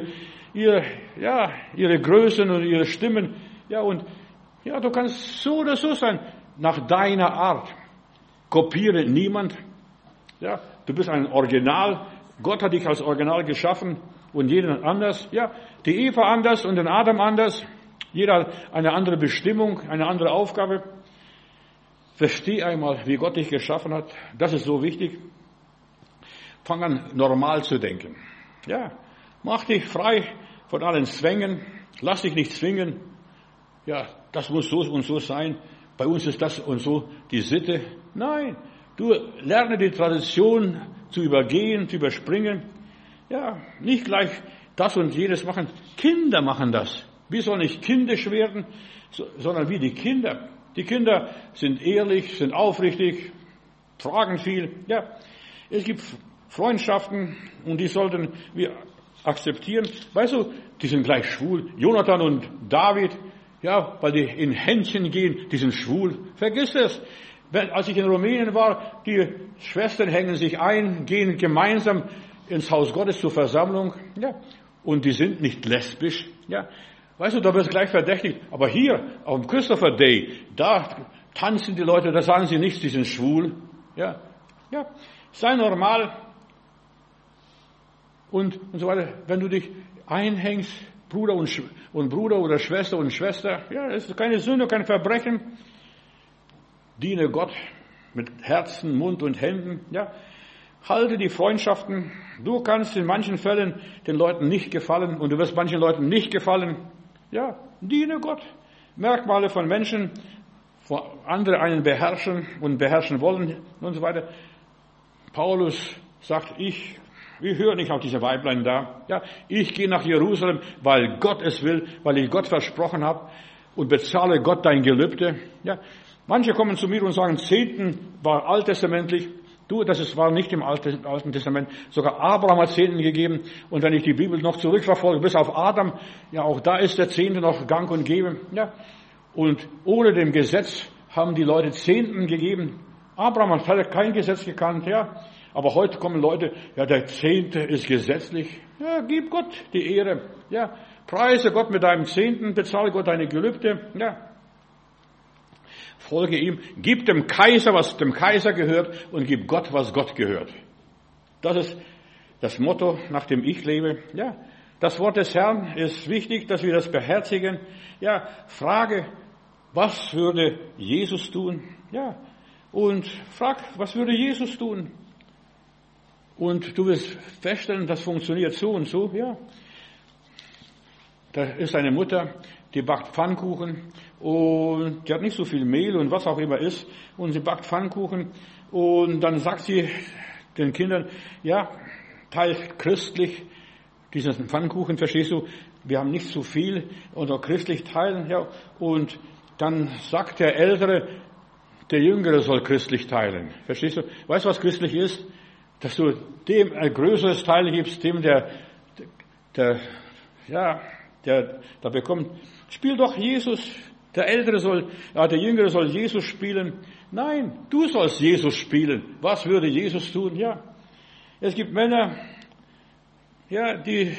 Größen und ihre Stimmen. Ja, und ja, du kannst so oder so sein, nach deiner Art. Kopiere niemand. Ja, du bist ein Original. Gott hat dich als Original geschaffen und jeden anders. Ja, die Eva anders und den Adam anders. Jeder hat eine andere Bestimmung, eine andere Aufgabe. Versteh einmal, wie Gott dich geschaffen hat. Das ist so wichtig. Fang an, normal zu denken. Ja, mach dich frei von allen Zwängen. Lass dich nicht zwingen. Ja, das muss so und so sein. Bei uns ist das und so die Sitte. Nein, du lerne die Tradition zu übergehen, zu überspringen. Ja, nicht gleich das und jenes machen. Kinder machen das. Wir sollen nicht kindisch werden, sondern wie die Kinder. Die Kinder sind ehrlich, sind aufrichtig, fragen viel. Ja, es gibt Freundschaften und die sollten wir akzeptieren. Weißt du, die sind gleich schwul. Jonathan und David, ja, weil die in Händchen gehen, die sind schwul. Vergiss es. Als ich in Rumänien war, die Schwestern hängen sich ein, gehen gemeinsam ins Haus Gottes zur Versammlung. Ja, und die sind nicht lesbisch. Ja, weißt du, da wird es gleich verdächtigt. Aber hier, auf dem Christopher Day, da tanzen die Leute, da sagen sie nichts, die sind schwul. Ja, ja, sei normal. Und so weiter. Wenn du dich einhängst, Bruder und Bruder oder Schwester und Schwester, ja, das ist keine Sünde, kein Verbrechen. Diene Gott mit Herzen, Mund und Händen, ja. Halte die Freundschaften. Du kannst in manchen Fällen den Leuten nicht gefallen und du wirst manchen Leuten nicht gefallen. Ja, diene Gott. Merkmale von Menschen, wo andere einen beherrschen und beherrschen wollen und so weiter. Paulus sagt, ich höre nicht auf diese Weiblein da. Ja, ich gehe nach Jerusalem, weil Gott es will, weil ich Gott versprochen habe und bezahle Gott dein Gelübde. Ja, manche kommen zu mir und sagen, 10. war alttestamentlich. War nicht im Alten Testament. Sogar Abraham hat Zehnten gegeben. Und wenn ich die Bibel noch zurückverfolge, bis auf Adam, ja, auch da ist der Zehnte noch gang und gäbe. Ja. Und ohne dem Gesetz haben die Leute Zehnten gegeben. Abraham hat kein Gesetz gekannt, ja. Aber heute kommen Leute, ja, der Zehnte ist gesetzlich. Ja, gib Gott die Ehre. Ja, preise Gott mit deinem Zehnten, bezahle Gott deine Gelübde. Ja. Folge ihm, gib dem Kaiser, was dem Kaiser gehört, und gib Gott, was Gott gehört. Das ist das Motto, nach dem ich lebe. Ja, das Wort des Herrn ist wichtig, dass wir das beherzigen. Ja, frage, was würde Jesus tun? Ja, und frag, was würde Jesus tun? Und du wirst feststellen, das funktioniert so und so. Ja, da ist eine Mutter, die backt Pfannkuchen und die hat nicht so viel Mehl und was auch immer ist und sie backt Pfannkuchen und dann sagt sie den Kindern, ja, teilt christlich diesen Pfannkuchen, verstehst du, wir haben nicht so viel und auch christlich teilen, ja, und dann sagt der Ältere, der Jüngere soll christlich teilen, verstehst du, weißt du, was christlich ist? Dass du dem ein größeres Teil gibst, dem der da bekommt, spiel doch Jesus. Der Jüngere soll Jesus spielen. Nein, du sollst Jesus spielen. Was würde Jesus tun? Ja. Es gibt Männer, ja, die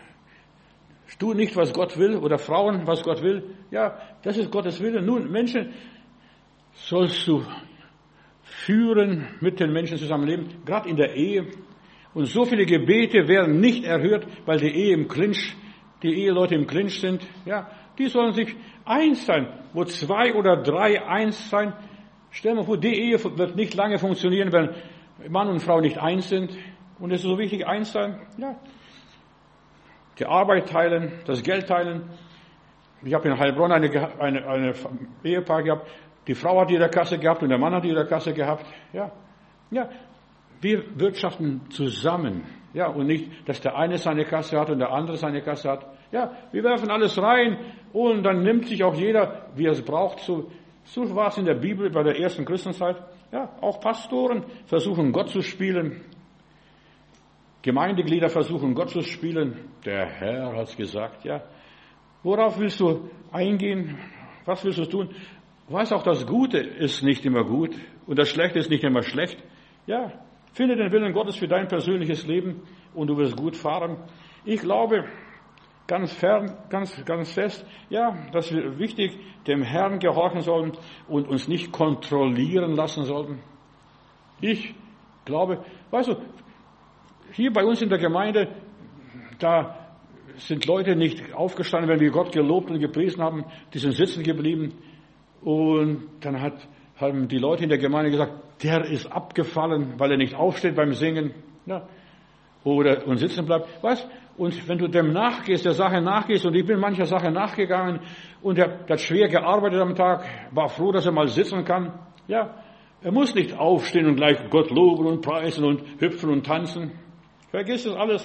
tun nicht, was Gott will, oder Frauen, was Gott will. Ja, das ist Gottes Wille. Nun, Menschen sollst du führen, mit den Menschen zusammenleben, gerade in der Ehe. Und so viele Gebete werden nicht erhört, weil die Eheleute im Clinch sind. Ja, die sollen sich eins sein. Wo 2 oder 3 eins sein. Stell dir mal vor, die Ehe wird nicht lange funktionieren, wenn Mann und Frau nicht eins sind. Und es ist so wichtig, eins sein. Ja. Die Arbeit teilen, das Geld teilen. Ich habe in Heilbronn eine Ehepaar gehabt. Die Frau hat ihre Kasse gehabt und der Mann hat ihre Kasse gehabt. Ja. Ja. Wir wirtschaften zusammen. Ja, und nicht, dass der eine seine Kasse hat und der andere seine Kasse hat. Ja, wir werfen alles rein und dann nimmt sich auch jeder, wie er es braucht. So war es in der Bibel bei der ersten Christenzeit. Ja, auch Pastoren versuchen Gott zu spielen. Gemeindeglieder versuchen Gott zu spielen. Der Herr hat es gesagt, ja. Worauf willst du eingehen? Was willst du tun? Weiß auch, das Gute ist nicht immer gut und das Schlechte ist nicht immer schlecht. Ja, finde den Willen Gottes für dein persönliches Leben und du wirst gut fahren. Ich glaube ganz fest, ja, dass wir wichtig dem Herrn gehorchen sollen und uns nicht kontrollieren lassen sollten. Ich glaube, weißt du, hier bei uns in der Gemeinde, da sind Leute nicht aufgestanden, wenn wir Gott gelobt und gepriesen haben, die sind sitzen geblieben. Und dann haben die Leute in der Gemeinde gesagt, der ist abgefallen, weil er nicht aufsteht beim Singen, ja, und sitzen bleibt. Weißt? Und wenn du dem nachgehst, der Sache nachgehst, und ich bin mancher Sache nachgegangen, und er hat schwer gearbeitet am Tag, war froh, dass er mal sitzen kann, ja, er muss nicht aufstehen und gleich Gott loben und preisen und hüpfen und tanzen. Vergiss das alles.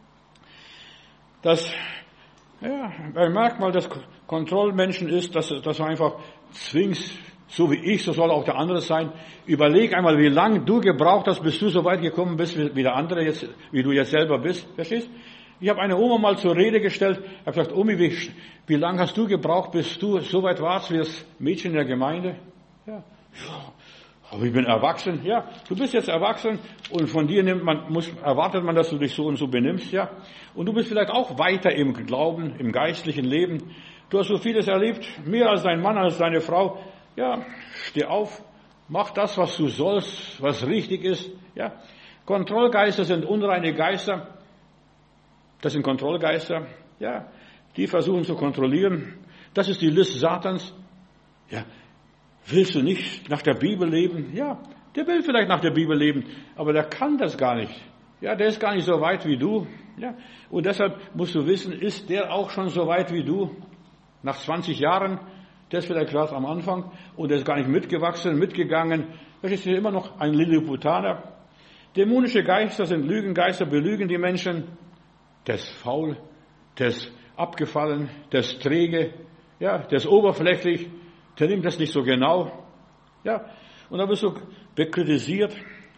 Ein Merkmal des Kontrollmenschen ist, dass du einfach zwingst, so wie ich, so soll auch der andere sein. Überleg einmal, wie lange du gebraucht hast, bis du so weit gekommen bist, wie der andere jetzt, wie du jetzt selber bist. Verstehst? Ich habe eine Oma mal zur Rede gestellt, habe gesagt, Omi, wie lange hast du gebraucht, bis du so weit warst wie das Mädchen in der Gemeinde? Ja, aber ich bin erwachsen. Ja, du bist jetzt erwachsen und von dir erwartet man, dass du dich so und so benimmst, ja. Und du bist vielleicht auch weiter im Glauben, im geistlichen Leben. Du hast so vieles erlebt, mehr als dein Mann, als deine Frau. Ja, steh auf, mach das, was du sollst, was richtig ist, ja. Kontrollgeister sind unreine Geister. Das sind Kontrollgeister, ja. Die versuchen zu kontrollieren. Das ist die List Satans. Ja. Willst du nicht nach der Bibel leben? Ja, der will vielleicht nach der Bibel leben, aber der kann das gar nicht. Ja, der ist gar nicht so weit wie du. Ja, und deshalb musst du wissen, ist der auch schon so weit wie du? Nach 20 Jahren, der ist vielleicht gerade am Anfang und der ist gar nicht mitgewachsen, mitgegangen. Das ist immer noch ein Lilliputaner. Dämonische Geister sind Lügengeister, belügen die Menschen. Der ist faul, der ist abgefallen, der ist träge, ja, der ist oberflächlich. Der nimmt das nicht so genau. Ja. Und dann wirst du bekritisiert.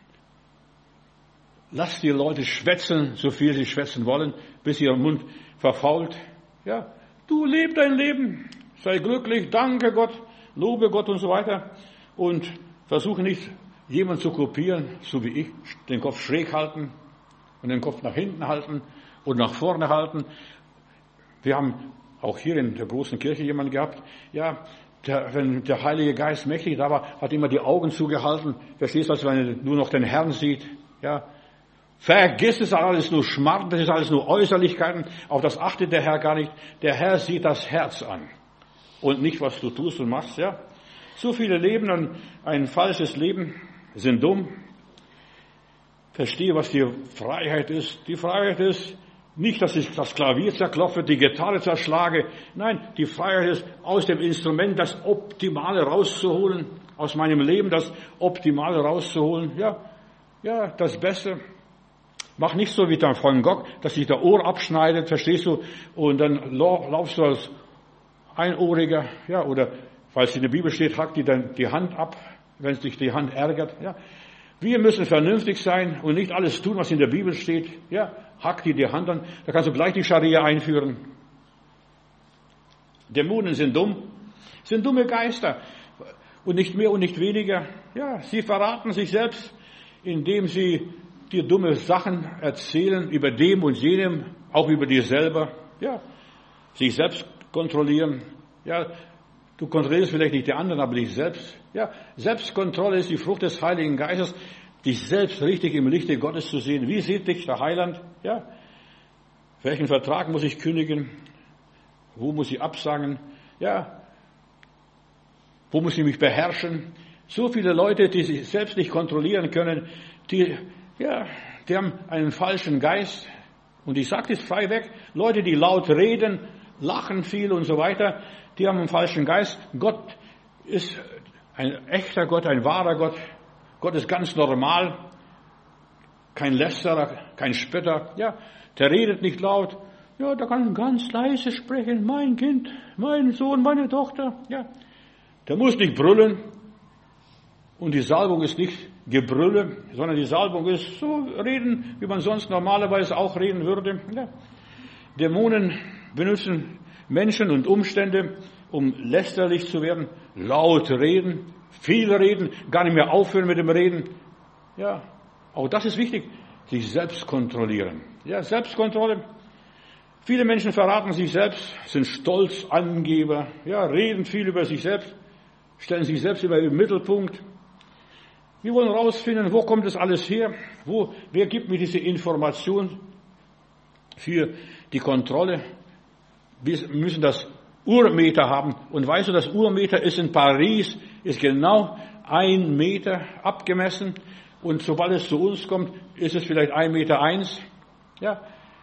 Lass die Leute schwätzen, so viel sie schwätzen wollen, bis ihr Mund verfault. Ja, du leb dein Leben, sei glücklich, danke Gott, lobe Gott und so weiter. Und versuche nicht, jemanden zu kopieren, so wie ich, den Kopf schräg halten und den Kopf nach hinten halten und nach vorne halten. Wir haben auch hier in der großen Kirche jemanden gehabt, ja, wenn der Heilige Geist mächtig da war, hat immer die Augen zugehalten. Verstehst du, als wenn er nur noch den Herrn sieht? Ja. Vergiss es alles nur Schmarrn, das ist alles nur Äußerlichkeiten. Auf das achtet der Herr gar nicht. Der Herr sieht das Herz an und nicht, was du tust und machst. Ja. So viele leben ein falsches Leben, sind dumm. Verstehe, was die Freiheit ist. Die Freiheit ist nicht, dass ich das Klavier zerklopfe, die Gitarre zerschlage. Nein, die Freiheit ist, aus dem Instrument das Optimale rauszuholen, aus meinem Leben das Optimale rauszuholen. Ja, das Beste. Mach nicht so wie der Van Gogh, dass sich der Ohr abschneidet, verstehst du? Und dann laufst du als Einohriger, ja, oder, falls in der Bibel steht, hack dir dann die Hand ab, wenn sich die Hand ärgert, ja. Wir müssen vernünftig sein und nicht alles tun, was in der Bibel steht. Ja, hack dir die Hand an, da kannst du gleich die Scharia einführen. Dämonen sind dumm, sind dumme Geister und nicht mehr und nicht weniger. Ja, sie verraten sich selbst, indem sie dir dumme Sachen erzählen über dem und jenem, auch über dir selber. Ja, sich selbst kontrollieren. Ja, du kontrollierst vielleicht nicht die anderen, aber dich selbst. Ja, Selbstkontrolle ist die Frucht des Heiligen Geistes, dich selbst richtig im Lichte Gottes zu sehen. Wie sieht dich der Heiland? Ja, welchen Vertrag muss ich kündigen? Wo muss ich absagen? Ja, wo muss ich mich beherrschen? So viele Leute, die sich selbst nicht kontrollieren können, die haben einen falschen Geist. Und ich sage das frei weg, Leute, die laut reden, lachen viel und so weiter, die haben einen falschen Geist. Gott ist ein echter Gott, ein wahrer Gott. Gott ist ganz normal, kein Lästerer, kein Spötter. Ja, der redet nicht laut. Ja, der kann ganz leise sprechen. Mein Kind, mein Sohn, meine Tochter. Ja, der muss nicht brüllen. Und die Salbung ist nicht Gebrülle, sondern die Salbung ist so reden, wie man sonst normalerweise auch reden würde. Ja. Dämonen benutzen Menschen und Umstände, um lästerlich zu werden, laut reden, viel reden, gar nicht mehr aufhören mit dem Reden. Ja, auch das ist wichtig, sich selbst kontrollieren. Ja, Selbstkontrolle. Viele Menschen verraten sich selbst, sind stolz, Angeber, ja, reden viel über sich selbst, stellen sich selbst immer im Mittelpunkt. Wir wollen herausfinden, wo kommt das alles her? Wer gibt mir diese Information für die Kontrolle? Wir müssen das Urmeter haben. Und weißt du, das Urmeter ist in Paris, ist genau 1 Meter abgemessen. Und sobald es zu uns kommt, ist es vielleicht 1,1 Meter. Ja,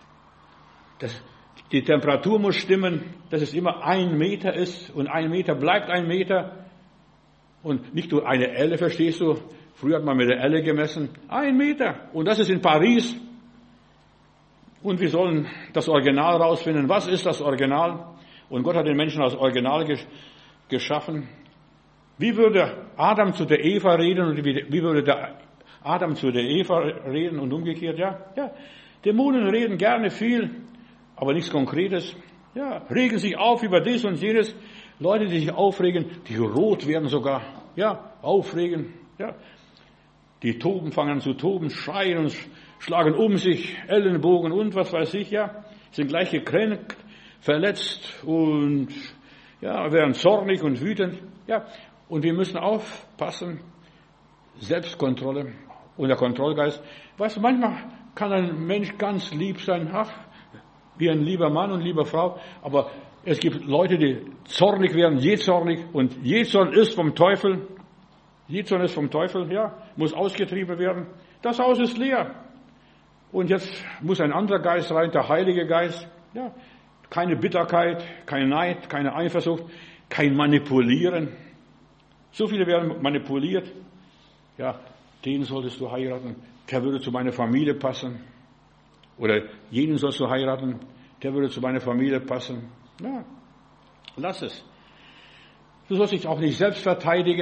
die Temperatur muss stimmen, dass es immer 1 Meter ist. Und 1 Meter bleibt 1 Meter. Und nicht nur eine Elle, verstehst du? Früher hat man mit der Elle gemessen. 1 Meter. Und das ist in Paris. Und wir sollen das Original rausfinden. Was ist das Original? Und Gott hat den Menschen als Original geschaffen. Wie würde Adam zu der Eva reden und wie würde der Adam zu der Eva reden und umgekehrt? Ja. Dämonen reden gerne viel, aber nichts Konkretes. Ja, regen sich auf über dies und jenes. Leute, die sich aufregen, die rot werden sogar. Ja, aufregen. Ja. Die toben, fangen an zu toben, schreien und schlagen um sich, Ellenbogen und was weiß ich, ja. Sind gleich gekränkt, verletzt und, ja, werden zornig und wütend, ja. Und wir müssen aufpassen, Selbstkontrolle und der Kontrollgeist. Weißt du, manchmal kann ein Mensch ganz lieb sein, wie ein lieber Mann und liebe Frau, aber es gibt Leute, die zornig werden, jähzornig, und Jähzorn ist vom Teufel. Jähzorn ist vom Teufel, ja, muss ausgetrieben werden. Das Haus ist leer. Und jetzt muss ein anderer Geist rein, der Heilige Geist. Ja, keine Bitterkeit, kein Neid, keine Eifersucht, kein Manipulieren. So viele werden manipuliert. Ja, den solltest du heiraten, der würde zu meiner Familie passen. Oder jenen sollst du heiraten, der würde zu meiner Familie passen. Ja, lass es. Du sollst dich auch nicht selbst verteidigen,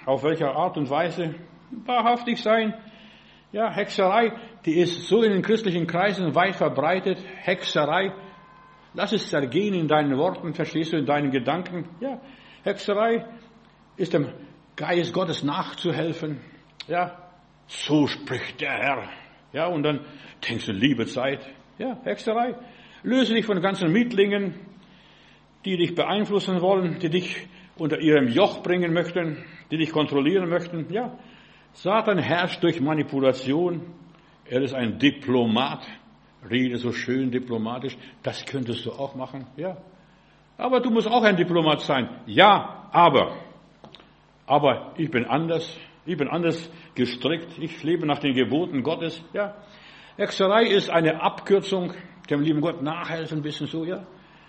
auf welcher Art und Weise? Wahrhaftig sein. Ja, Hexerei, die ist so in den christlichen Kreisen weit verbreitet. Hexerei, lass es zergehen in deinen Worten, verstehst du, in deinen Gedanken. Ja, Hexerei ist dem Geist Gottes nachzuhelfen. Ja, so spricht der Herr. Ja, und dann denkst du, liebe Zeit. Ja, Hexerei. Löse dich von ganzen Mietlingen, die dich beeinflussen wollen, die dich unter ihrem Joch bringen möchten, die dich kontrollieren möchten. Ja, Satan herrscht durch Manipulation. Er ist ein Diplomat. Rede so schön diplomatisch. Das könntest du auch machen. Ja. Aber du musst auch ein Diplomat sein. Ja, aber ich bin anders. Ich bin anders gestrickt. Ich lebe nach den Geboten Gottes. Ja. Hexerei ist eine Abkürzung. Dem lieben Gott nachhelfen, ein bisschen so, ja.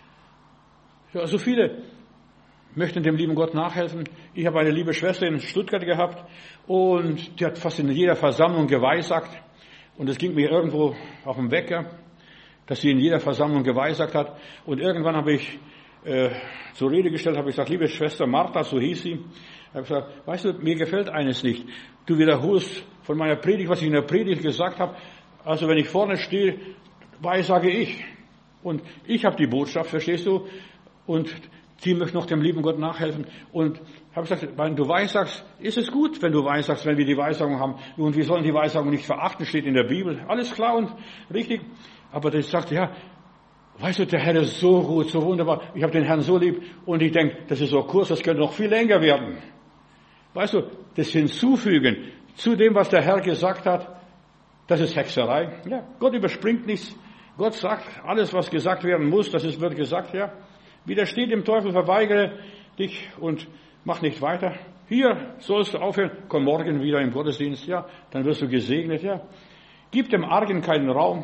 Ja, so viele möchten dem lieben Gott nachhelfen. Ich habe eine liebe Schwester in Stuttgart gehabt und die hat fast in jeder Versammlung geweissagt. Und es ging mir irgendwo auf dem Wecker, dass sie in jeder Versammlung geweissagt hat. Und irgendwann habe ich zur Rede gestellt, habe ich gesagt, liebe Schwester Martha, so hieß sie, habe gesagt, weißt du, mir gefällt eines nicht. Du wiederholst von meiner Predigt, was ich in der Predigt gesagt habe. Also wenn ich vorne stehe, weissage ich. Und ich habe die Botschaft, verstehst du? Und sie möchte noch dem lieben Gott nachhelfen. Und habe gesagt, wenn du weissagst, ist es gut, wenn du weissagst, wenn wir die Weissagung haben. Und wir sollen die Weissagung nicht verachten, steht in der Bibel. Alles klar und richtig. Aber das sagt, ja, weißt du, der Herr ist so gut, so wunderbar. Ich habe den Herrn so lieb. Und ich denke, das ist so kurz, das könnte noch viel länger werden. Weißt du, das Hinzufügen zu dem, was der Herr gesagt hat, das ist Hexerei. Ja, Gott überspringt nichts. Gott sagt, alles, was gesagt werden muss, wird gesagt, ja. Widersteht dem Teufel, verweigere dich und mach nicht weiter. Hier sollst du aufhören, komm morgen wieder im Gottesdienst, ja, dann wirst du gesegnet, ja. Gib dem Argen keinen Raum.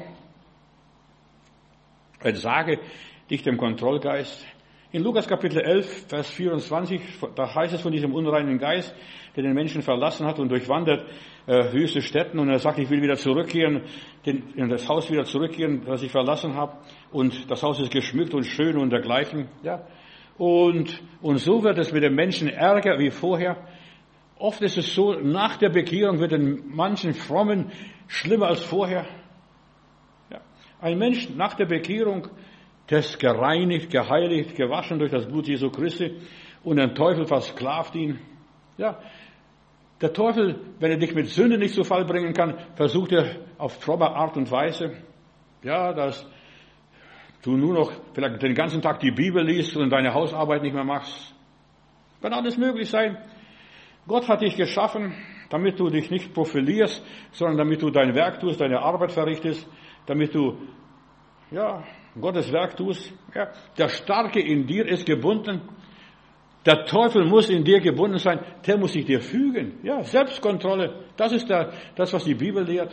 Entsage dich dem Kontrollgeist. In Lukas Kapitel 11, Vers 24, da heißt es von diesem unreinen Geist, der den Menschen verlassen hat und durchwandert wüste Städten, und er sagt, ich will wieder zurückkehren, in das Haus wieder zurückkehren, das ich verlassen habe, und das Haus ist geschmückt und schön und dergleichen, ja. Und so wird es mit den Menschen ärger wie vorher. Oft ist es so, nach der Bekehrung wird den manchen Frommen schlimmer als vorher. Ja. Ein Mensch nach der Bekehrung, der ist gereinigt, geheiligt, gewaschen durch das Blut Jesu Christi, und ein Teufel versklavt ihn. Ja. Der Teufel, wenn er dich mit Sünde nicht zu Fall bringen kann, versucht er auf fromme Art und Weise, ja, dass du nur noch vielleicht den ganzen Tag die Bibel liest und deine Hausarbeit nicht mehr machst. Kann alles möglich sein. Gott hat dich geschaffen, damit du dich nicht profilierst, sondern damit du dein Werk tust, deine Arbeit verrichtest, damit du, ja, Gottes Werk tust. Ja. Der Starke in dir ist gebunden. Der Teufel muss in dir gebunden sein, der muss sich dir fügen. Ja, Selbstkontrolle, das ist das, was die Bibel lehrt.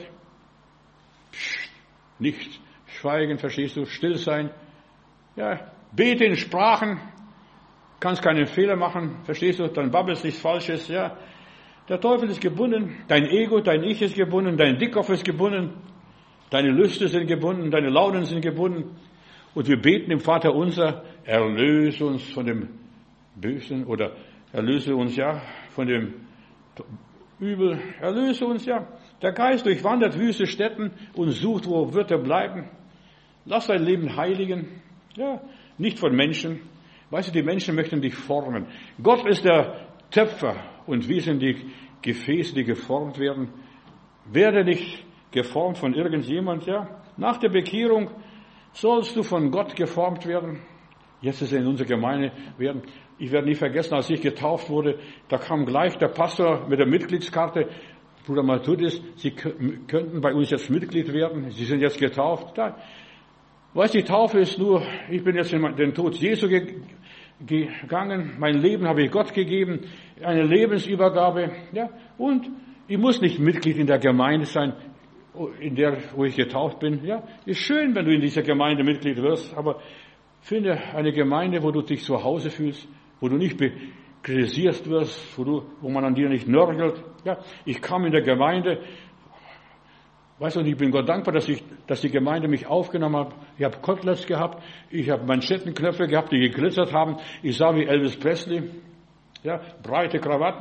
Psst, nicht schweigen, verstehst du, still sein. Ja, bete in Sprachen, kannst keinen Fehler machen, verstehst du, dann babbelst nichts Falsches, ja. Der Teufel ist gebunden, dein Ego, dein Ich ist gebunden, dein Dickkopf ist gebunden, deine Lüste sind gebunden, deine Launen sind gebunden. Und wir beten im Vater unser, erlöse uns von dem Bösen, oder erlöse uns, ja, von dem Übel, erlöse uns, ja. Der Geist durchwandert wüste Städten und sucht, wo wird er bleiben. Lass dein Leben heiligen, ja, nicht von Menschen. Weißt du, die Menschen möchten dich formen. Gott ist der Töpfer und wir sind die Gefäße, die geformt werden. Werde nicht geformt von irgendjemand, ja. Nach der Bekehrung sollst du von Gott geformt werden. Jetzt ist er in unserer Gemeinde werden. Ich werde nie vergessen, als ich getauft wurde, da kam gleich der Pastor mit der Mitgliedskarte. Bruder Matthäus, Sie könnten bei uns jetzt Mitglied werden. Sie sind jetzt getauft. Da. Weißt du, die Taufe ist nur, ich bin jetzt in den Tod Jesu gegangen. Mein Leben habe ich Gott gegeben. Eine Lebensübergabe. Ja. Und ich muss nicht Mitglied in der Gemeinde sein, in der, wo ich getauft bin. Ja. Ist schön, wenn du in dieser Gemeinde Mitglied wirst, aber finde eine Gemeinde, wo du dich zu Hause fühlst, wo du nicht kritisiert wirst, wo man an dir nicht nörgelt. Ja, ich kam in der Gemeinde, weißt du, und ich bin Gott dankbar, dass die Gemeinde mich aufgenommen hat. Ich habe Koteletts gehabt, ich habe Manschettenknöpfe gehabt, die geglitzert haben. Ich sah wie Elvis Presley, ja, breite Krawatten,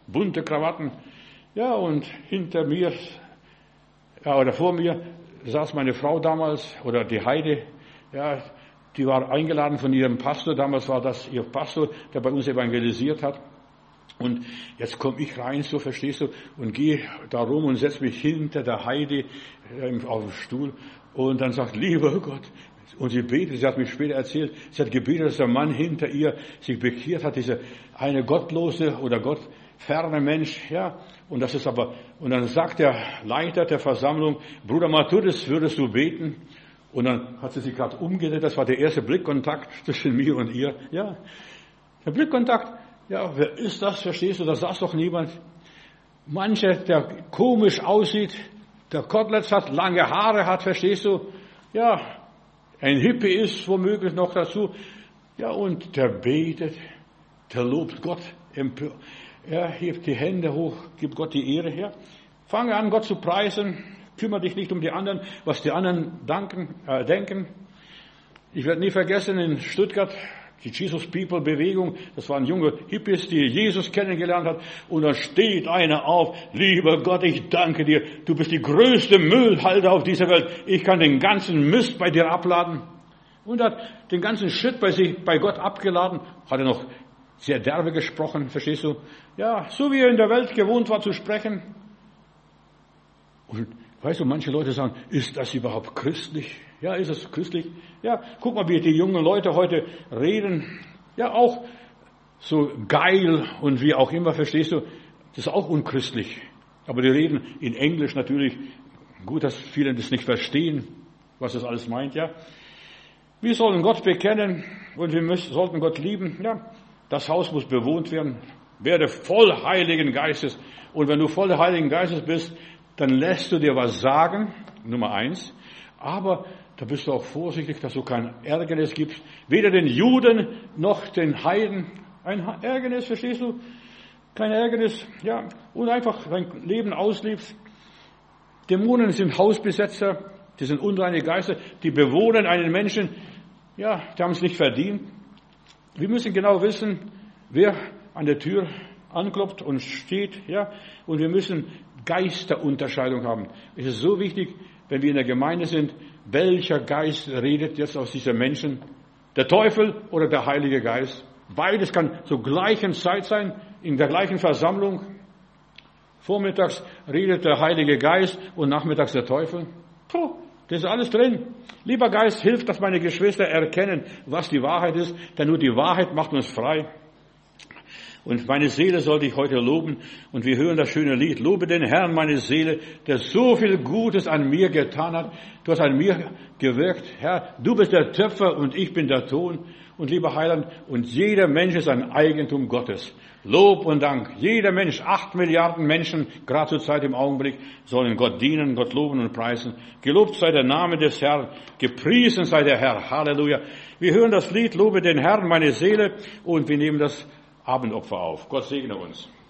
bunte Krawatten. Ja, und hinter mir, ja, oder vor mir saß meine Frau damals, oder die Heide, ja, die war eingeladen von ihrem Pastor. Damals war das ihr Pastor, der bei uns evangelisiert hat. Und jetzt komme ich rein, so verstehst du, und gehe da rum und setze mich hinter der Heide auf den Stuhl. Und dann sagt, lieber Gott, und sie betet, sie hat mir später erzählt, sie hat gebetet, dass der Mann hinter ihr sich bekehrt hat, dieser eine gottlose oder gottferne Mensch, ja. Und das ist aber, und dann sagt der Leiter der Versammlung, Bruder Matthäus, würdest du beten? Und dann hat sie sich gerade umgedreht, das war der erste Blickkontakt zwischen mir und ihr, ja. Der Blickkontakt, ja, wer ist das, verstehst du, da saß doch niemand. Mancher, der komisch aussieht, der Koteletts hat, lange Haare hat, verstehst du, ja, ein Hippie ist womöglich noch dazu, ja, und der betet, der lobt Gott, er hebt die Hände hoch, gibt Gott die Ehre her. Fange an, Gott zu preisen, kümmere dich nicht um die anderen, was die anderen denken. Ich werde nie vergessen, in Stuttgart, die Jesus People Bewegung, das waren junge Hippies, die Jesus kennengelernt hat, und dann steht einer auf, lieber Gott, ich danke dir, du bist die größte Müllhalde auf dieser Welt, ich kann den ganzen Mist bei dir abladen. Und hat den ganzen Shit bei Gott abgeladen, hat er noch sehr derbe gesprochen, verstehst du? Ja, so wie er in der Welt gewohnt war zu sprechen. Und weißt du, manche Leute sagen, ist das überhaupt christlich? Ja, ist es christlich? Ja, guck mal, wie die jungen Leute heute reden. Ja, auch so geil und wie auch immer, verstehst du? Das ist auch unchristlich. Aber die reden in Englisch natürlich. Gut, dass viele das nicht verstehen, was das alles meint, ja. Wir sollen Gott bekennen und wir sollten Gott lieben. Ja, das Haus muss bewohnt werden. Werde voll Heiligen Geistes. Und wenn du voll Heiligen Geistes bist, dann lässt du dir was sagen, Nummer 1. Aber da bist du auch vorsichtig, dass du kein Ärgernis gibst. Weder den Juden noch den Heiden. Ein Ärgernis, verstehst du? Kein Ärgernis, ja. Und einfach dein Leben auslebst. Dämonen sind Hausbesetzer. Die sind unreine Geister. Die bewohnen einen Menschen. Ja, die haben es nicht verdient. Wir müssen genau wissen, wer an der Tür anklopft und steht, ja. Und wir müssen Geisterunterscheidung haben. Es ist so wichtig, wenn wir in der Gemeinde sind, welcher Geist redet jetzt aus diesen Menschen? Der Teufel oder der Heilige Geist? Beides kann zur gleichen Zeit sein, in der gleichen Versammlung. Vormittags redet der Heilige Geist und nachmittags der Teufel. Puh, das ist alles drin. Lieber Geist, hilf, dass meine Geschwister erkennen, was die Wahrheit ist, denn nur die Wahrheit macht uns frei. Und meine Seele soll dich heute loben. Und wir hören das schöne Lied. Lobe den Herrn, meine Seele, der so viel Gutes an mir getan hat. Du hast an mir gewirkt. Herr, du bist der Töpfer und ich bin der Ton. Und lieber Heiland, und jeder Mensch ist ein Eigentum Gottes. Lob und Dank. Jeder Mensch, 8 Milliarden Menschen, gerade zur Zeit im Augenblick, sollen Gott dienen, Gott loben und preisen. Gelobt sei der Name des Herrn. Gepriesen sei der Herr. Halleluja. Wir hören das Lied, Lobe den Herrn, meine Seele. Und wir nehmen das Abendopfer auf. Gott segne uns.